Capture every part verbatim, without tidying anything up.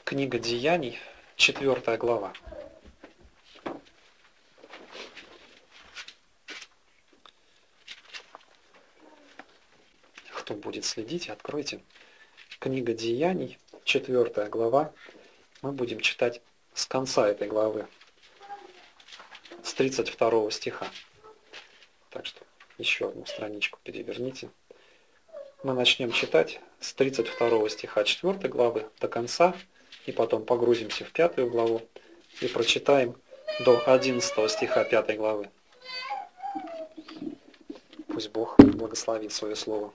Книга Деяний, четвертая глава. Кто будет следить, откройте. Книга Деяний, четвертая глава. Мы будем читать с конца этой главы, с тридцать второго стиха. Так что еще одну страничку переверните. Мы начнем читать с тридцать второго стиха четвёртой главы до конца, и потом погрузимся в пятую главу и прочитаем до одиннадцатого стиха пятой главы. Пусть Бог благословит свое слово.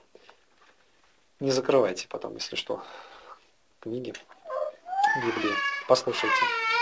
Не закрывайте потом, если что, книги Библии. Послушайте.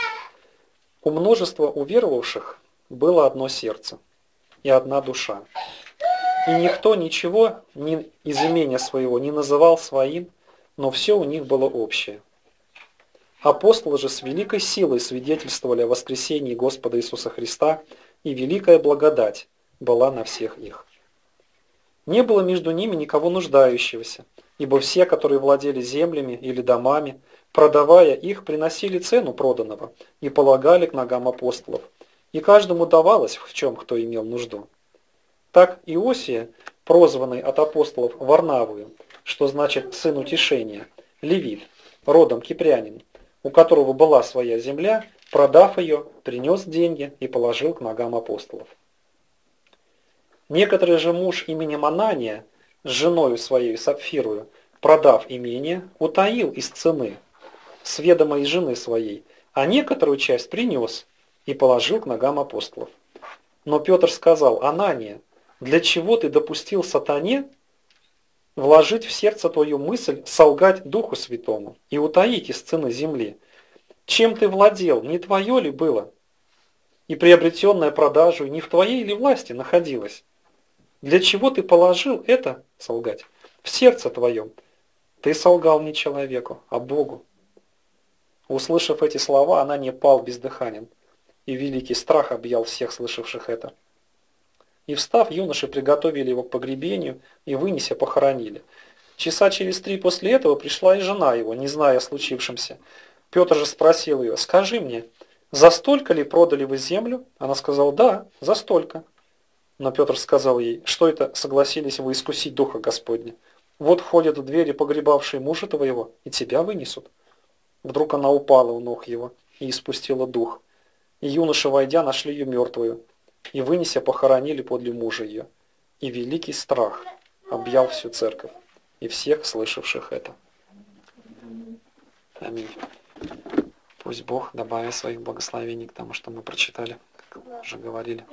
У множества уверовавших было одно сердце и одна душа. И никто ничего ни из имения своего не называл своим, но все у них было общее. Апостолы же с великой силой свидетельствовали о воскресении Господа Иисуса Христа, и великая благодать была на всех их. Не было между ними никого нуждающегося, ибо все, которые владели землями или домами, продавая их, приносили цену проданного и полагали к ногам апостолов, и каждому давалось в чем кто имел нужду. Так Иосия, прозванный от апостолов Варнавою, что значит сын утешения, левит, родом кипрянин, у которого была своя земля, продав ее, принес деньги и положил к ногам апостолов. Некоторый же муж именем Анания, с женою своей Сапфирою, продав имение, утаил из цены, с ведома из жены своей, а некоторую часть принес и положил к ногам апостолов. Но Петр сказал: Анания, для чего ты допустил сатане вложить в сердце твою мысль солгать Духу Святому и утаить из цены земли? Чем ты владел, не твое ли было? И приобретенное продажу не в твоей ли власти находилось? Для чего ты положил это, солгать, в сердце твоем? Ты солгал не человеку, а Богу. Услышав эти слова, Анания пал бездыханен, и великий страх объял всех слышавших это. И встав, юноши приготовили его к погребению и, вынеся, похоронили. Часа через три после этого пришла и жена его, не зная о случившемся. Петр же спросил ее: «Скажи мне, за столько ли продали вы землю?» Она сказала: «Да, за столько». Но Петр сказал ей: «Что это согласились вы искусить Духа Господня? Вот входят в двери погребавшие мужа твоего, и тебя вынесут». Вдруг она упала у ног его и испустила дух. И юноши, войдя, нашли ее мертвую, и, вынеся, похоронили подле мужа ее. И великий страх объял всю церковь и всех слышавших это. Аминь. Пусть Бог добавит своих благословений к тому, что мы прочитали, как уже говорили.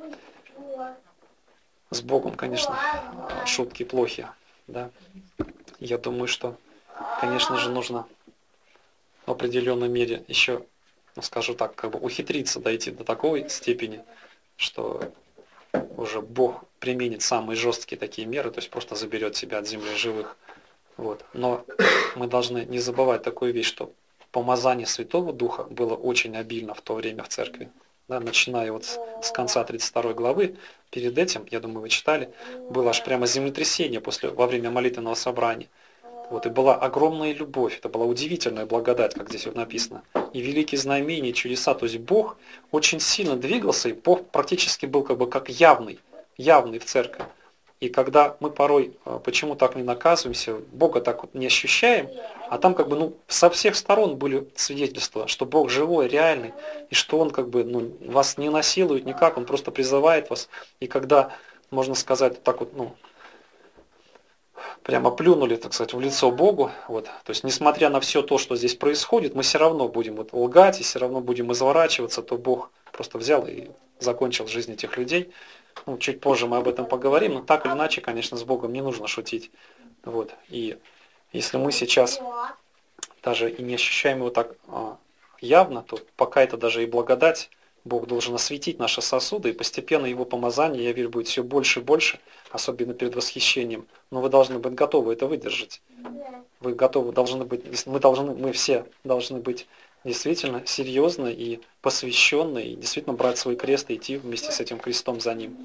С Богом, конечно, шутки плохи, да. Я думаю, что, конечно же, нужно в определенной мере еще, ну, скажу так, как бы ухитриться дойти до такой степени, что уже Бог применит самые жесткие такие меры, то есть просто заберет себя от земли живых. Вот. Но мы должны не забывать такую вещь, что помазание Святого Духа было очень обильно в то время в церкви. Да, начиная вот с, с конца тридцать второй главы, перед этим, я думаю, вы читали, было аж прямо землетрясение после, во время молитвенного собрания. Вот, и была огромная любовь, это была удивительная благодать, как здесь вот написано. И великие знамения, чудеса, то есть Бог очень сильно двигался, и Бог практически был как бы как явный, явный в церкви. И когда мы порой, почему так не наказываемся, Бога так вот не ощущаем, а там как бы ну, со всех сторон были свидетельства, что Бог живой, реальный, и что Он как бы ну, вас не насилует никак, Он просто призывает вас. И когда, можно сказать, так вот, ну, прямо плюнули, так сказать, в лицо Богу, вот, то есть несмотря на все то, что здесь происходит, мы все равно будем вот лгать и все равно будем изворачиваться, то Бог просто взял и закончил жизнь этих людей. Ну, чуть позже мы об этом поговорим, но так или иначе, конечно, с Богом не нужно шутить. Вот. И если мы сейчас даже и не ощущаем его так а, явно, то пока это даже и благодать, Бог должен осветить наши сосуды, и постепенно его помазание, я верю, будет все больше и больше, особенно перед восхищением. Но вы должны быть готовы это выдержать. Вы готовы, должны быть, мы, должны, мы все должны быть действительно серьезно и посвященно, и действительно брать свой крест и идти вместе с этим крестом за ним.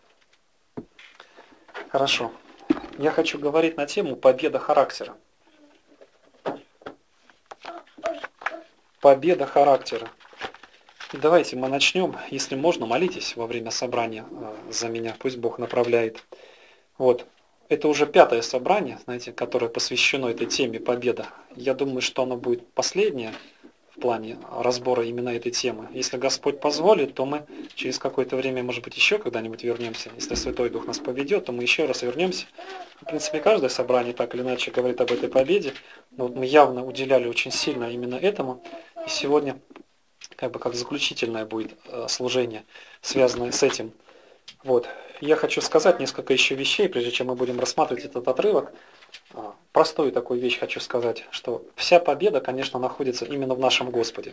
Хорошо. Я хочу говорить на тему победа характера. Победа характера. И давайте мы начнем. Если можно, молитесь во время собрания за меня. Пусть Бог направляет. Вот. Это уже пятое собрание, знаете, которое посвящено этой теме победа. Я думаю, что оно будет последнее в плане разбора именно этой темы. Если Господь позволит, то мы через какое-то время, может быть, еще когда-нибудь вернемся. Если Святой Дух нас поведет, то мы еще раз вернемся. В принципе, каждое собрание так или иначе говорит об этой победе. Но вот мы явно уделяли очень сильно именно этому. И сегодня, как бы как заключительное будет служение, связанное с этим. Вот. Я хочу сказать несколько еще вещей, прежде чем мы будем рассматривать этот отрывок. Простую такую вещь хочу сказать, что вся победа, конечно, находится именно в нашем Господе.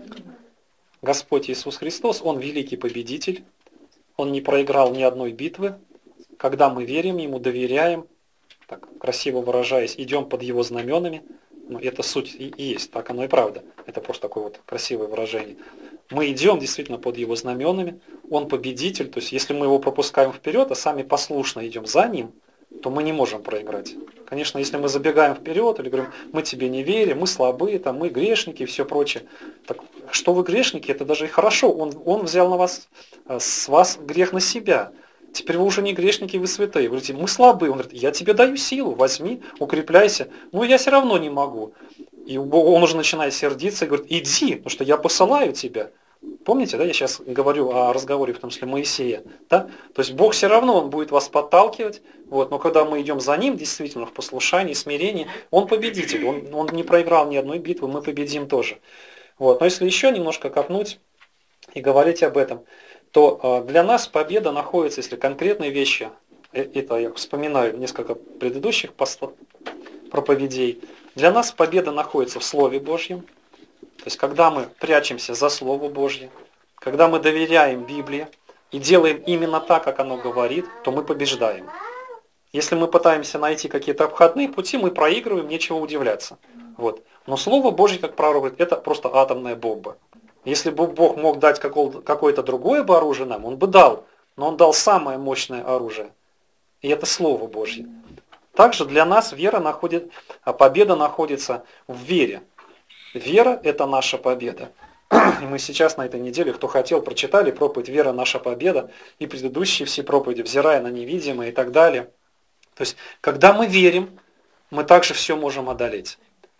Господь Иисус Христос, Он великий победитель, Он не проиграл ни одной битвы. Когда мы верим Ему, доверяем, так красиво выражаясь, идем под Его знаменами, ну, это суть и есть, так оно и правда. Это просто такое вот красивое выражение. Мы идем действительно под Его знаменами, Он победитель, то есть если мы Его пропускаем вперед, а сами послушно идем за Ним, то мы не можем проиграть. Конечно, если мы забегаем вперед или говорим, мы тебе не верим, мы слабые, там, мы грешники и все прочее. Так, что вы грешники, это даже и хорошо. Он, он взял на вас, с вас грех на себя. Теперь вы уже не грешники, вы святые. Вы говорите, мы слабые. Он говорит, я тебе даю силу, возьми, укрепляйся. Но я все равно не могу. И он уже начинает сердиться и говорит, иди, потому что я посылаю тебя. Помните, да, я сейчас говорю о разговоре, в том числе Моисея, да? То есть Бог все равно, Он будет вас подталкивать, вот, но когда мы идем за Ним, действительно, в послушании, смирении, Он победитель, Он, он не проиграл ни одной битвы, мы победим тоже. Вот. Но если еще немножко копнуть и говорить об этом, то э, для нас победа находится, если конкретные вещи, э, это я вспоминаю несколько предыдущих посл... проповедей, для нас победа находится в Слове Божьем. То есть, когда мы прячемся за Слово Божье, когда мы доверяем Библии и делаем именно так, как оно говорит, то мы побеждаем. Если мы пытаемся найти какие-то обходные пути, мы проигрываем, нечего удивляться. Вот. Но Слово Божье, как правило, говорит, это просто атомная бомба. Если бы Бог мог дать какое-то другое бы оружие нам, Он бы дал, но Он дал самое мощное оружие. И это Слово Божье. Также для нас вера находит, победа находится в вере. Вера – это наша победа. И мы сейчас на этой неделе, кто хотел, прочитали проповедь «Вера – наша победа» и предыдущие все проповеди, взирая на невидимое и так далее. То есть, когда мы верим, мы также все можем одолеть.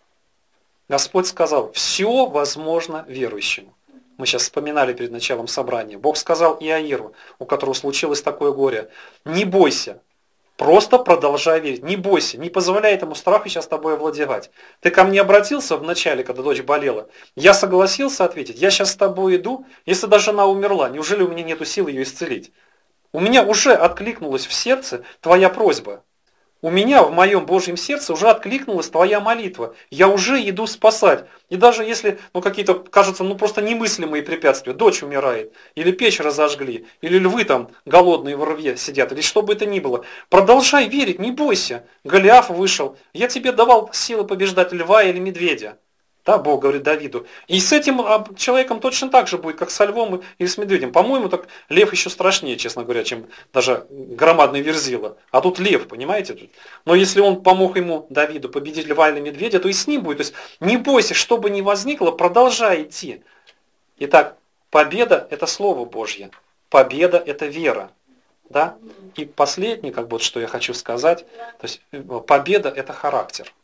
Господь сказал, все возможно верующему. Мы сейчас вспоминали перед началом собрания. Бог сказал Иаиру, у которого случилось такое горе, не бойся. Просто продолжай верить. Не бойся, не позволяй этому страху сейчас тобой овладевать. Ты ко мне обратился в начале, когда дочь болела. Я согласился ответить. Я сейчас с тобой иду. Если даже она умерла, неужели у меня нету сил ее исцелить? У меня уже откликнулась в сердце твоя просьба. У меня в моем Божьем сердце уже откликнулась твоя молитва. Я уже иду спасать. И даже если ну, какие-то, кажется, ну просто немыслимые препятствия, дочь умирает, или печь разожгли, или львы там голодные в рве сидят, или что бы это ни было, продолжай верить, не бойся. Голиаф вышел, я тебе давал силы побеждать льва или медведя. Да, Бог говорит Давиду. И с этим человеком точно так же будет, как со львом или с медведем. По-моему, так лев еще страшнее, честно говоря, чем даже громадный верзила. А тут лев, понимаете? Но если он помог ему, Давиду, победить льва или медведя, то и с ним будет. То есть не бойся, что бы ни возникло, продолжай идти. Итак, победа – это Слово Божье. Победа – это вера. Да? И последнее, как бы, вот, что я хочу сказать, то есть победа – это характер.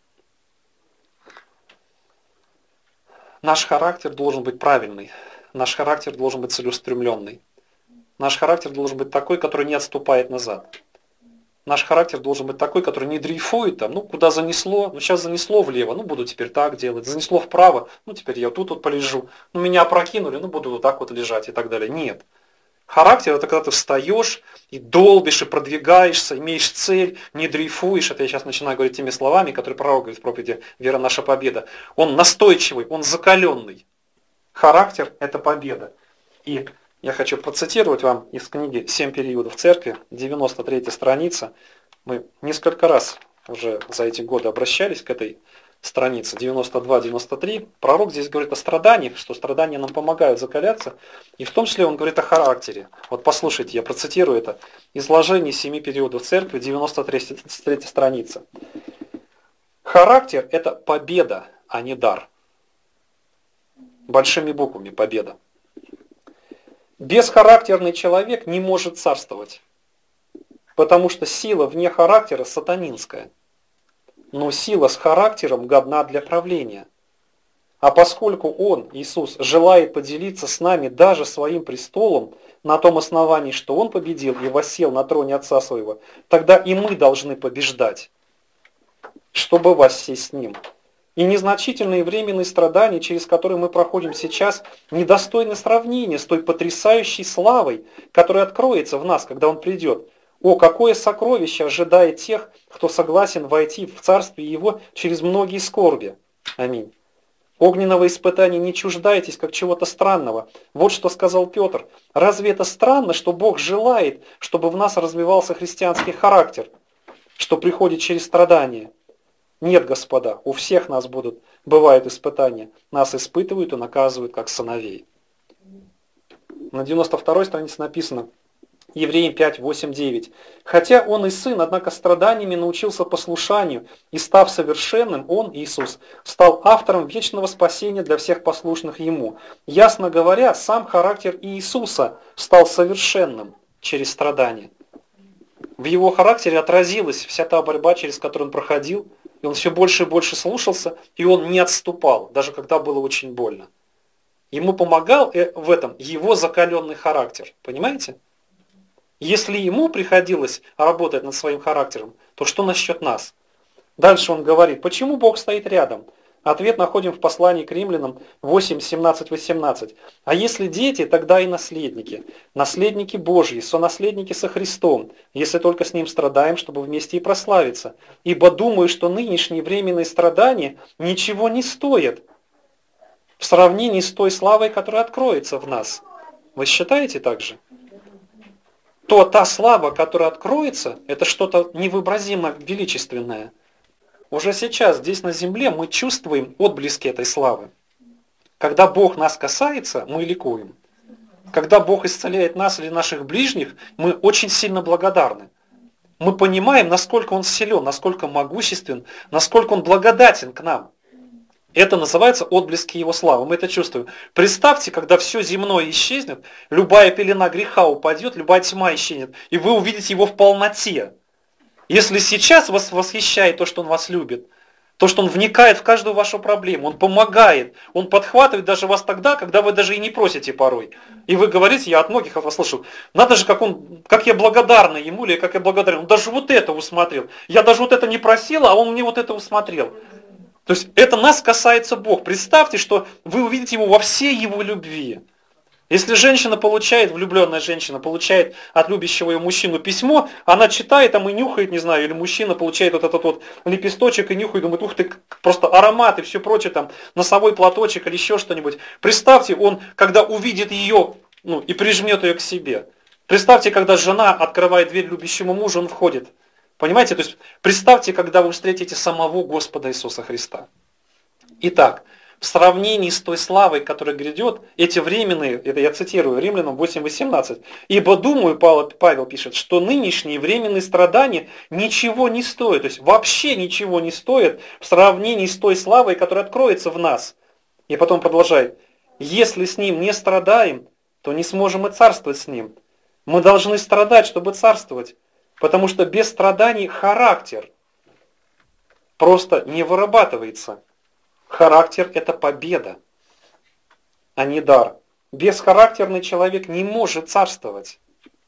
Наш характер должен быть правильный. Наш характер должен быть целеустремленный. Наш характер должен быть такой, который не отступает назад. Наш характер должен быть такой, который не дрейфует там, ну куда занесло, ну сейчас занесло влево, ну буду теперь так делать, занесло вправо, ну теперь я тут вот полежу, ну меня опрокинули, ну буду вот так вот лежать и так далее. Нет. Характер – это когда ты встаешь и долбишь, и продвигаешься, имеешь цель, не дрейфуешь. Это я сейчас начинаю говорить теми словами, которые пророк говорит в проповеди «Вера – наша победа». Он настойчивый, он закаленный. Характер – это победа. И я хочу процитировать вам из книги «Семь периодов церкви», девяносто третья страница. Мы несколько раз уже за эти годы обращались к этой страница девяносто два девяносто три, пророк здесь говорит о страданиях, что страдания нам помогают закаляться, и в том числе он говорит о характере. Вот послушайте, я процитирую это. Изложение семи периодов церкви, девяносто третья страница. Характер – это победа, а не дар. Большими буквами победа. Бесхарактерный человек не может царствовать, потому что сила вне характера сатанинская. Но сила с характером годна для правления. А поскольку Он, Иисус, желает поделиться с нами даже своим престолом, на том основании, что Он победил и воссел на троне Отца Своего, тогда и мы должны побеждать, чтобы воссесть с Ним. И незначительные временные страдания, через которые мы проходим сейчас, недостойны сравнения с той потрясающей славой, которая откроется в нас, когда Он придет. О, какое сокровище ожидает тех, кто согласен войти в Царствие Его через многие скорби. Аминь. Огненного испытания не чуждайтесь, как чего-то странного. Вот что сказал Петр. Разве это странно, что Бог желает, чтобы в нас развивался христианский характер, что приходит через страдания? Нет, господа, у всех нас будут, бывают испытания. Нас испытывают и наказывают, как сыновей. На девяносто второй странице написано, Евреям пять, восемь, девять. Хотя он и сын, однако страданиями научился послушанию, и став совершенным, он, Иисус, стал автором вечного спасения для всех послушных ему. Ясно говоря, сам характер Иисуса стал совершенным через страдания. В его характере отразилась вся та борьба, через которую он проходил, и он все больше и больше слушался, и он не отступал, даже когда было очень больно. Ему помогал в этом его закаленный характер. Понимаете? Если ему приходилось работать над своим характером, то что насчет нас? Дальше он говорит, почему Бог стоит рядом? Ответ находим в послании к Римлянам восемь, семнадцать, восемнадцать. А если дети, тогда и наследники. Наследники Божьи, сонаследники со Христом, если только с Ним страдаем, чтобы вместе и прославиться. Ибо думаю, что нынешние временные страдания ничего не стоят в сравнении с той славой, которая откроется в нас. Вы считаете так же? То та слава, которая откроется, это что-то невообразимо величественное. Уже сейчас, здесь на земле, мы чувствуем отблески этой славы. Когда Бог нас касается, мы ликуем. Когда Бог исцеляет нас или наших ближних, мы очень сильно благодарны. Мы понимаем, насколько Он силен, насколько могуществен, насколько Он благодатен к нам. Это называется отблески Его славы. Мы это чувствуем. Представьте, когда все земное исчезнет, любая пелена греха упадет, любая тьма исчезнет, и вы увидите Его в полноте. Если сейчас вас восхищает то, что Он вас любит, то, что Он вникает в каждую вашу проблему, Он помогает, Он подхватывает даже вас тогда, когда вы даже и не просите порой. И вы говорите, я от многих от вас слышу, надо же, как, он, как я благодарна Ему, или как я благодарен. Он даже вот это усмотрел. Я даже вот это не просила, а Он мне вот это усмотрел. То есть это нас касается Бог. Представьте, что вы увидите Его во всей Его любви. Если женщина получает, влюбленная женщина получает от любящего ее мужчину письмо, она читает там и нюхает, не знаю, или мужчина получает вот этот вот лепесточек и нюхает, думает, ух ты, просто аромат и все прочее, там, носовой платочек или еще что-нибудь. Представьте, он, когда увидит ее, ну, и прижмет ее к себе. Представьте, когда жена открывает дверь любящему мужу, он входит. Понимаете? То есть представьте, когда вы встретите самого Господа Иисуса Христа. Итак, в сравнении с той славой, которая грядет, эти временные, это я цитирую, Римлянам восемь восемнадцать, «Ибо думаю, Павел пишет, что нынешние временные страдания ничего не стоят», то есть вообще ничего не стоят в сравнении с той славой, которая откроется в нас. И потом продолжает, «Если с Ним не страдаем, то не сможем и царствовать с Ним. Мы должны страдать, чтобы царствовать, потому что без страданий характер просто не вырабатывается». Характер – это победа, а не дар. Бесхарактерный человек не может царствовать.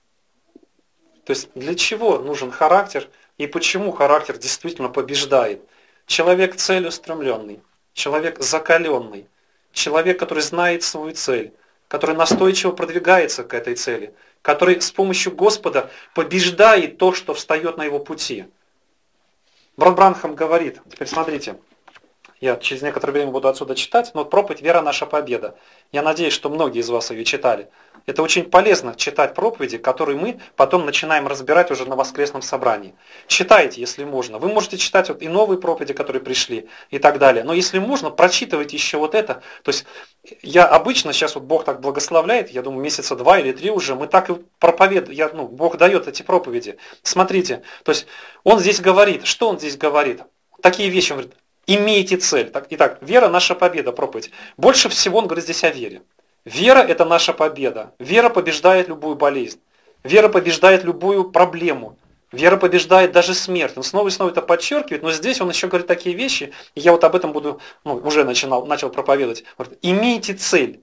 То есть для чего нужен характер и почему характер действительно побеждает? Человек целеустремленный, человек закаленный, человек, который знает свою цель, который настойчиво продвигается к этой цели, который с помощью Господа побеждает то, что встает на его пути. Брат Бранхам говорит, теперь смотрите, я через некоторое время буду отсюда читать, но вот проповедь «Вера наша победа». Я надеюсь, что многие из вас ее читали. Это очень полезно читать проповеди, которые мы потом начинаем разбирать уже на воскресном собрании. Читайте, если можно. Вы можете читать вот и новые проповеди, которые пришли, и так далее. Но если можно, прочитывайте еще вот это. То есть я обычно, сейчас вот Бог так благословляет, я думаю, месяца два или три уже, мы так и проповедуем, я, ну, Бог дает эти проповеди. Смотрите, то есть Он здесь говорит, что Он здесь говорит? Такие вещи, Он говорит, Имейте цель. Так, итак, вера – наша победа, проповедь. Больше всего он говорит здесь о вере. Вера – это наша победа. Вера побеждает любую болезнь. Вера побеждает любую проблему. Вера побеждает даже смерть. Он снова и снова это подчеркивает, но здесь он еще говорит такие вещи, и я вот об этом буду, ну, уже начинал, начал проповедовать. Говорит, имейте цель,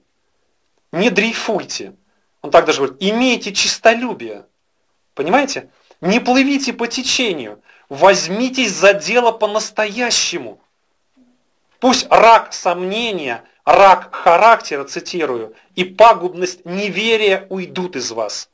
не дрейфуйте. Он так даже говорит, имейте честолюбие. Понимаете? Не плывите по течению, возьмитесь за дело по-настоящему. Пусть рак сомнения, рак характера, цитирую, и пагубность неверия уйдут из вас.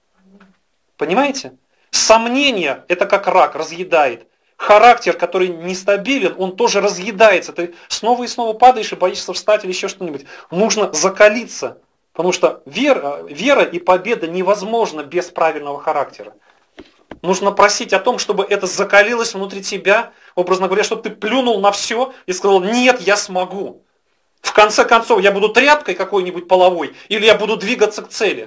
Понимаете? Сомнение – это как рак, разъедает. Характер, который нестабилен, он тоже разъедается. Ты снова и снова падаешь и боишься встать или еще что-нибудь. Нужно закалиться, потому что вера, вера и победа невозможна без правильного характера. Нужно просить о том, чтобы это закалилось внутри тебя, образно говоря, чтобы ты плюнул на все и сказал, нет, я смогу. В конце концов, я буду тряпкой какой-нибудь половой, или я буду двигаться к цели.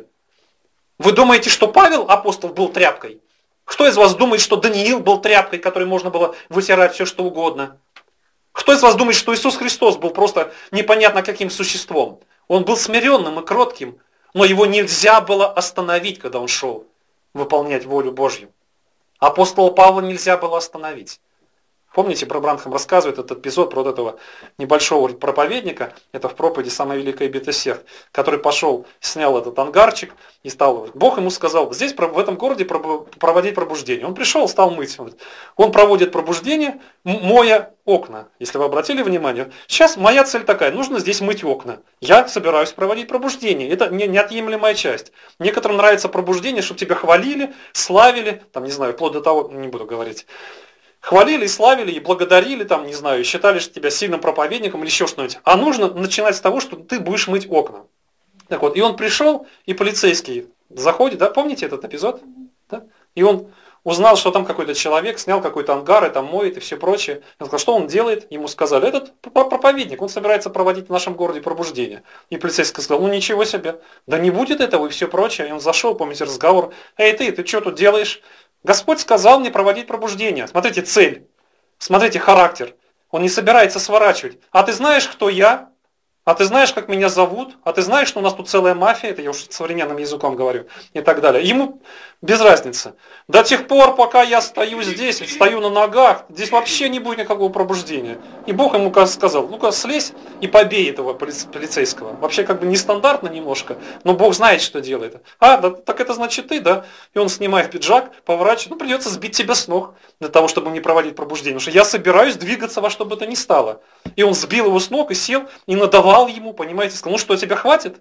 Вы думаете, что Павел, апостол, был тряпкой? Кто из вас думает, что Даниил был тряпкой, которой можно было вытирать все, что угодно? Кто из вас думает, что Иисус Христос был просто непонятно каким существом? Он был смиренным и кротким, но его нельзя было остановить, когда он шел выполнять волю Божью. Апостола Павла нельзя было остановить. Помните, про Бранхам рассказывает этот эпизод про вот этого небольшого проповедника, это в проповеди «Самая великая битва сект», который пошел, снял этот ангарчик и стал, Бог ему сказал, здесь в этом городе проводить пробуждение. Он пришел, стал мыть. Он проводит пробуждение, моя окна. Если вы обратили внимание, сейчас моя цель такая, нужно здесь мыть окна. Я собираюсь проводить пробуждение, это неотъемлемая часть. Некоторым нравится пробуждение, чтобы тебя хвалили, славили, там не знаю, вплоть до того, не буду говорить, хвалили, славили и благодарили, там, не знаю, считали что тебя сильным проповедником или еще что-нибудь. А нужно начинать с того, что ты будешь мыть окна. Так вот, и он пришел, и полицейский заходит, да, помните этот эпизод? Да? И он узнал, что там какой-то человек снял какой-то ангар, и там моет, и все прочее. Он сказал, что он делает? Ему сказали, этот проповедник, он собирается проводить в нашем городе пробуждение. И полицейский сказал, ну ничего себе, да не будет этого и все прочее. И он зашел, помните разговор, эй ты, ты что тут делаешь? Господь сказал мне проводить пробуждение. Смотрите цель, смотрите характер. Он не собирается сворачивать. А ты знаешь, кто я? А ты знаешь, как меня зовут? А ты знаешь, что у нас тут целая мафия? Это я уж современным языком говорю. И так далее. Ему без разницы. До тех пор, пока я стою здесь, стою на ногах, здесь вообще не будет никакого пробуждения. И Бог ему сказал, ну-ка слезь и побей этого полицейского. Вообще как бы нестандартно немножко, но Бог знает, что делает. А, да, так это значит ты, да? И он снимает пиджак, поворачивает, ну придется сбить тебя с ног для того, чтобы не проводить пробуждение. Потому что я собираюсь двигаться во что бы то ни стало. И он сбил его с ног и сел, и надавал ему, понимаете, сказал, ну что, тебя хватит?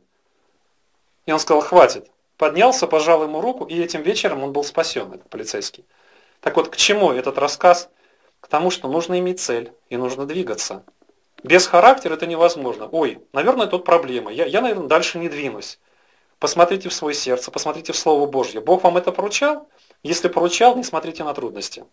И он сказал, хватит. Поднялся, пожал ему руку, и этим вечером он был спасен, этот полицейский. Так вот, к чему этот рассказ? К тому, что нужно иметь цель, и нужно двигаться. Без характера это невозможно. Ой, наверное, тут проблема. Я, я, наверное, дальше не двинусь. Посмотрите в свое сердце, посмотрите в Слово Божье. Бог вам это поручал? Если поручал, не смотрите на трудности.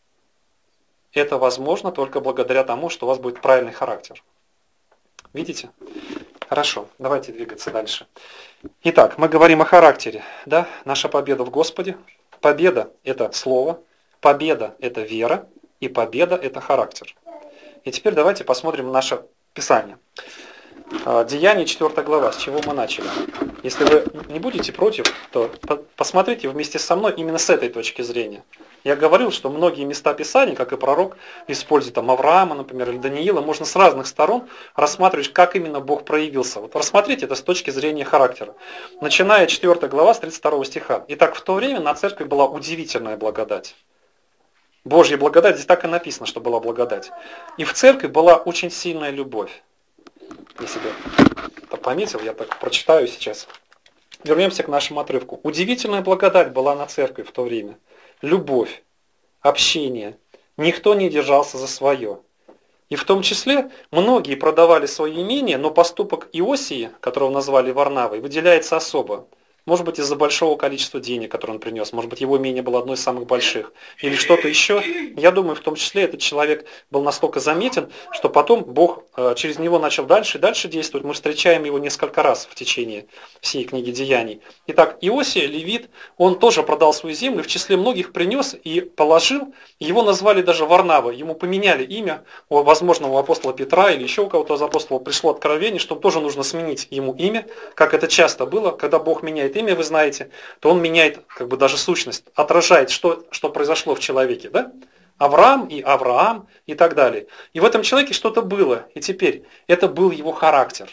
Это возможно только благодаря тому, что у вас будет правильный характер. Видите? Хорошо, давайте двигаться дальше. Итак, мы говорим о характере. Да? Наша победа в Господе. Победа – это слово, победа – это вера, и победа – это характер. И теперь давайте посмотрим наше Писание. Деяния, четвёртая глава, с чего мы начали. Если вы не будете против, то посмотрите вместе со мной именно с этой точки зрения. Я говорил, что многие места Писания, как и пророк, используют там Авраама, например, или Даниила, можно с разных сторон рассматривать, как именно Бог проявился. Вот рассмотрите это с точки зрения характера. Начиная четвёртая глава с тридцать второго стиха. Итак, в то время на церкви была удивительная благодать. Божья благодать, здесь так и написано, что была благодать. И в церкви была очень сильная любовь. Если бы это пометил, я так прочитаю сейчас. Вернемся к нашему отрывку. Удивительная благодать была на церкви в то время. Любовь, общение. Никто не держался за свое. И в том числе многие продавали свои имения, но поступок Иосии, которого назвали Варнавой, выделяется особо. Может быть, из-за большого количества денег, которые он принес. Может быть, его имение было одно из самых больших. Или что-то еще. Я думаю, в том числе этот человек был настолько заметен, что потом Бог э, через него начал дальше и дальше действовать. Мы встречаем его несколько раз в течение всей книги Деяний. Итак, Иосия, левит, он тоже продал свою землю, в числе многих принес и положил. Его назвали даже Варнава. Ему поменяли имя. Возможно, у апостола Петра или еще у кого-то из апостолов пришло откровение, что тоже нужно сменить ему имя, как это часто было, когда Бог меняет имя, вы знаете, то он меняет как бы даже сущность, отражает, что, что произошло в человеке. Да? Авраам и Авраам и так далее. И в этом человеке что-то было. И теперь это был его характер.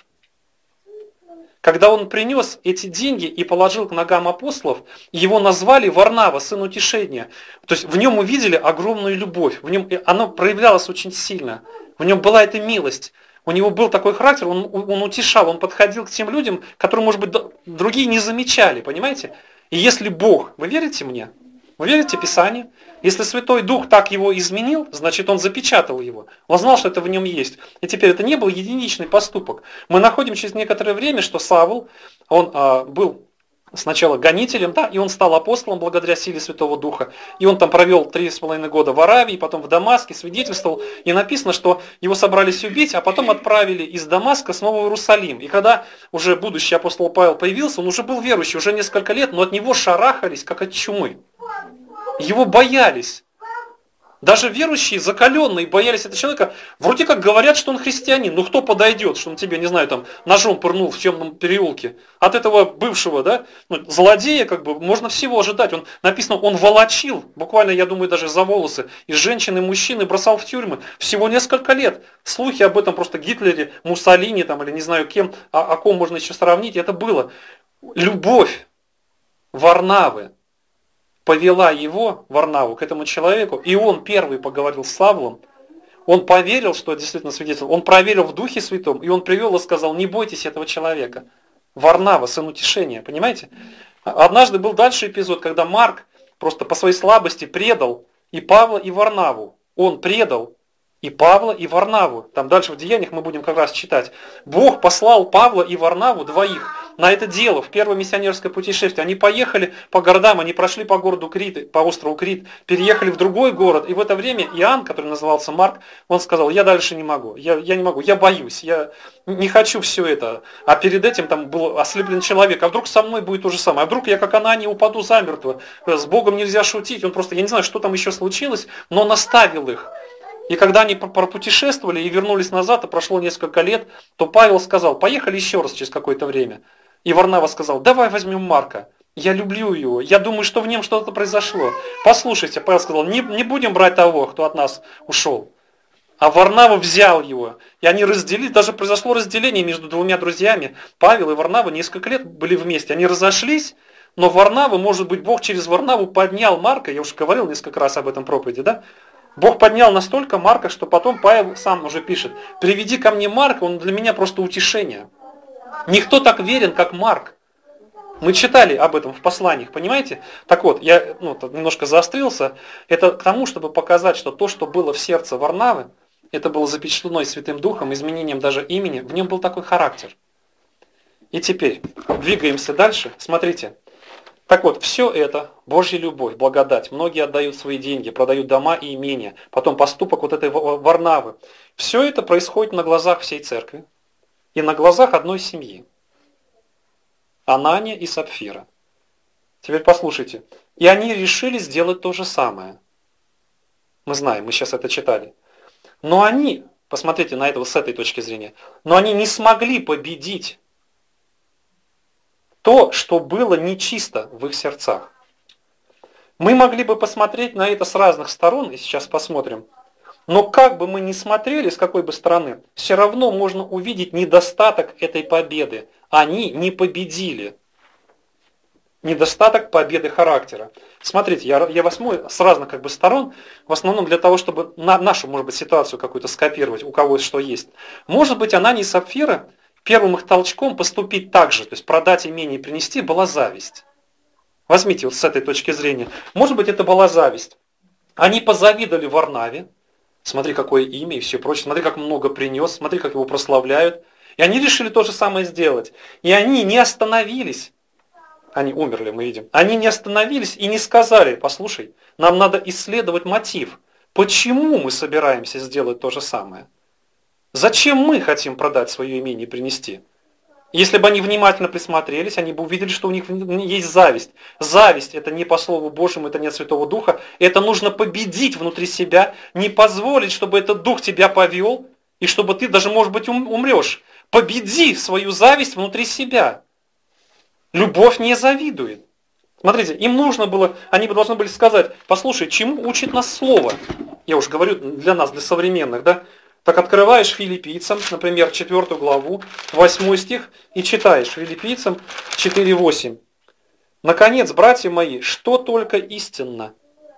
Когда он принес эти деньги и положил к ногам апостолов, его назвали Варнава, сын утешения. То есть в нем увидели огромную любовь. В нем оно проявлялось очень сильно. В нем была эта милость. У него был такой характер, он, он утешал, он подходил к тем людям, которые, может быть, другие не замечали, понимаете? И если Бог, вы верите мне? Вы верите Писанию? Если Святой Дух так его изменил, значит он запечатал его. Он знал, что это в нем есть. И теперь это не был единичный поступок. Мы находим через некоторое время, что Савл, он а, был сначала гонителем, да, и он стал апостолом благодаря силе Святого Духа. И он там провел три с половиной года в Аравии, потом в Дамаске, свидетельствовал. И написано, что его собрались убить, а потом отправили из Дамаска снова в Иерусалим. И когда уже будущий апостол Павел появился, он уже был верующий, уже несколько лет, но от него шарахались, как от чумы. Его боялись. Даже верующие, закаленные, боялись этого человека. Вроде как говорят, что он христианин. Ну кто подойдет, что он тебе, не знаю, там ножом пырнул в темном переулке. От этого бывшего, да, ну, злодея, как бы, можно всего ожидать. Он, написано, он волочил, буквально, я думаю, даже за волосы, из женщин и мужчин и бросал в тюрьмы. Всего несколько лет. Слухи об этом просто Гитлере, Муссолини, там, или не знаю кем, о, о ком можно еще сравнить, это было. Любовь Варнавы повела его, Варнаву, к этому человеку, и он первый поговорил с Савлом, он поверил, что это действительно свидетель, он проверил в Духе Святом, и он привел и сказал, не бойтесь этого человека. Варнава, сын утешения, понимаете? Однажды был дальше эпизод, когда Марк просто по своей слабости предал и Павла, и Варнаву. Он предал и Павла, и Варнаву. Там дальше в Деяниях мы будем как раз читать. Бог послал Павла и Варнаву, двоих, на это дело, в первое миссионерское путешествие. Они поехали по городам, они прошли по городу Крит, по острову Крит, переехали в другой город. И в это время Иоанн, который назывался Марк, он сказал, я дальше не могу, я, я не могу, я боюсь, я не хочу все это. А перед этим там был ослеплен человек, а вдруг со мной будет то же самое, а вдруг я как Анания упаду замертво, с Богом нельзя шутить. Он просто, я не знаю, что там еще случилось, но он оставил их. И когда они пропутешествовали и вернулись назад, и прошло несколько лет, то Павел сказал, поехали еще раз через какое-то время. И Варнава сказал, давай возьмем Марка, я люблю его, я думаю, что в нем что-то произошло. Послушайте, Павел сказал, не, не будем брать того, кто от нас ушел. А Варнава взял его, и они разделились, даже произошло разделение между двумя друзьями. Павел и Варнава несколько лет были вместе, они разошлись, но Варнава, может быть, Бог через Варнаву поднял Марка, я уже говорил несколько раз об этом проповеди, да? Бог поднял настолько Марка, что потом Павел сам уже пишет, приведи ко мне Марка, он для меня просто утешение. Никто так верен, как Марк. Мы читали об этом в посланиях, понимаете? Так вот, я ну, немножко заострился. Это к тому, чтобы показать, что то, что было в сердце Варнавы, это было запечатлено Святым Духом, изменением даже имени, в нем был такой характер. И теперь двигаемся дальше. Смотрите. Так вот, все это, Божья любовь, благодать, многие отдают свои деньги, продают дома и имения, потом поступок вот этой Варнавы. Все это происходит на глазах всей церкви и на глазах одной семьи. Анания и Сапфира. Теперь послушайте. И они решили сделать то же самое. Мы знаем, мы сейчас это читали. Но они, посмотрите на это с этой точки зрения, но они не смогли победить то, что было нечисто в их сердцах. Мы могли бы посмотреть на это с разных сторон, и сейчас посмотрим. Но как бы мы ни смотрели, с какой бы стороны, все равно можно увидеть недостаток этой победы. Они не победили. Недостаток победы характера. Смотрите, я, я возьму с разных как бы сторон, в основном для того, чтобы на, нашу, может быть, ситуацию какую-то скопировать, у кого что есть. Может быть, Анания и Сапфира, первым их толчком поступить так же, то есть продать имение и принести, была зависть. Возьмите вот с этой точки зрения. Может быть, это была зависть. Они позавидовали Варнаве. Смотри, какое имя и все прочее. Смотри, как много принес. Смотри, как его прославляют. И они решили то же самое сделать. И они не остановились Они умерли, мы видим. Они не остановились и не сказали: послушай, нам надо исследовать мотив. Почему мы собираемся сделать то же самое? Зачем мы хотим продать свое имение и принести? Если бы они внимательно присмотрелись, они бы увидели, что у них есть зависть. Зависть — это не по Слову Божьему, это не от Святого Духа. Это нужно победить внутри себя, не позволить, чтобы этот Дух тебя повел, и чтобы ты даже, может быть, умрешь. Победи свою зависть внутри себя. Любовь не завидует. Смотрите, им нужно было, они бы должны были сказать: послушай, чему учит нас Слово? Я уж говорю для нас, для современных, да? Так открываешь Филиппийцам, например, четвёртую главу, восьмой стих, и читаешь Филиппийцам четыре восемь. Наконец, братья мои, что только истинно,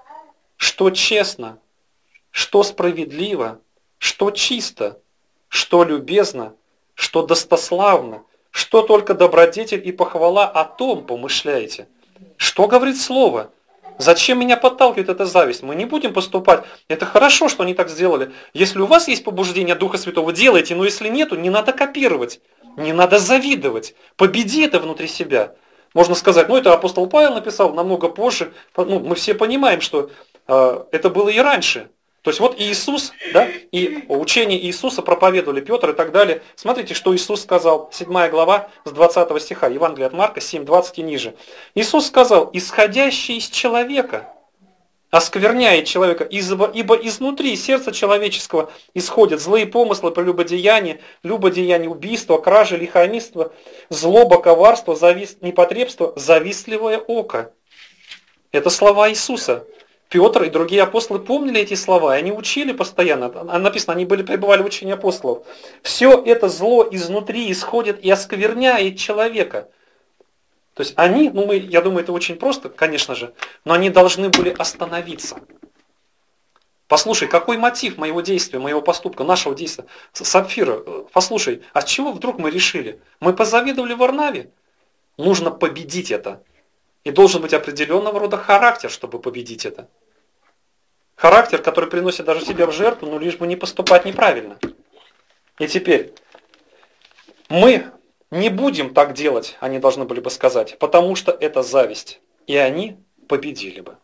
что честно, что справедливо, что чисто, что любезно, что достославно, что только добродетель и похвала, о том помышляйте. Что говорит Слово? Зачем меня подталкивает эта зависть? Мы не будем поступать. Это хорошо, что они так сделали. Если у вас есть побуждение Духа Святого, делайте, но если нету, не надо копировать, не надо завидовать. Победи это внутри себя. Можно сказать: ну это апостол Павел написал намного позже. Ну, мы все понимаем, что э, это было и раньше. То есть вот Иисус, да, и учение Иисуса проповедовали Петр и так далее. Смотрите, что Иисус сказал, седьмая глава с двадцатого стиха, Евангелие от Марка семь двадцать и ниже. Иисус сказал: исходящий из человека оскверняет человека, ибо изнутри сердца человеческого исходят злые помыслы, прелюбодеяние, любодеяние, убийство, кражи, лихоимство, злоба, коварство, зависть, непотребство, завистливое око. Это слова Иисуса. Петр и другие апостолы помнили эти слова, и они учили постоянно. Написано, они были, пребывали в учении апостолов. Все это зло изнутри исходит и оскверняет человека. То есть они, ну мы, я думаю, это очень просто, конечно же, но они должны были остановиться. Послушай, какой мотив моего действия, моего поступка, нашего действия? Сапфира, послушай, а с чего вдруг мы решили? Мы позавидовали Варнаве? Нужно победить это. И должен быть определенного рода характер, чтобы победить это. Характер, который приносит даже себя в жертву, но лишь бы не поступать неправильно. И теперь, мы не будем так делать, они должны были бы сказать, потому что это зависть. И они победили бы.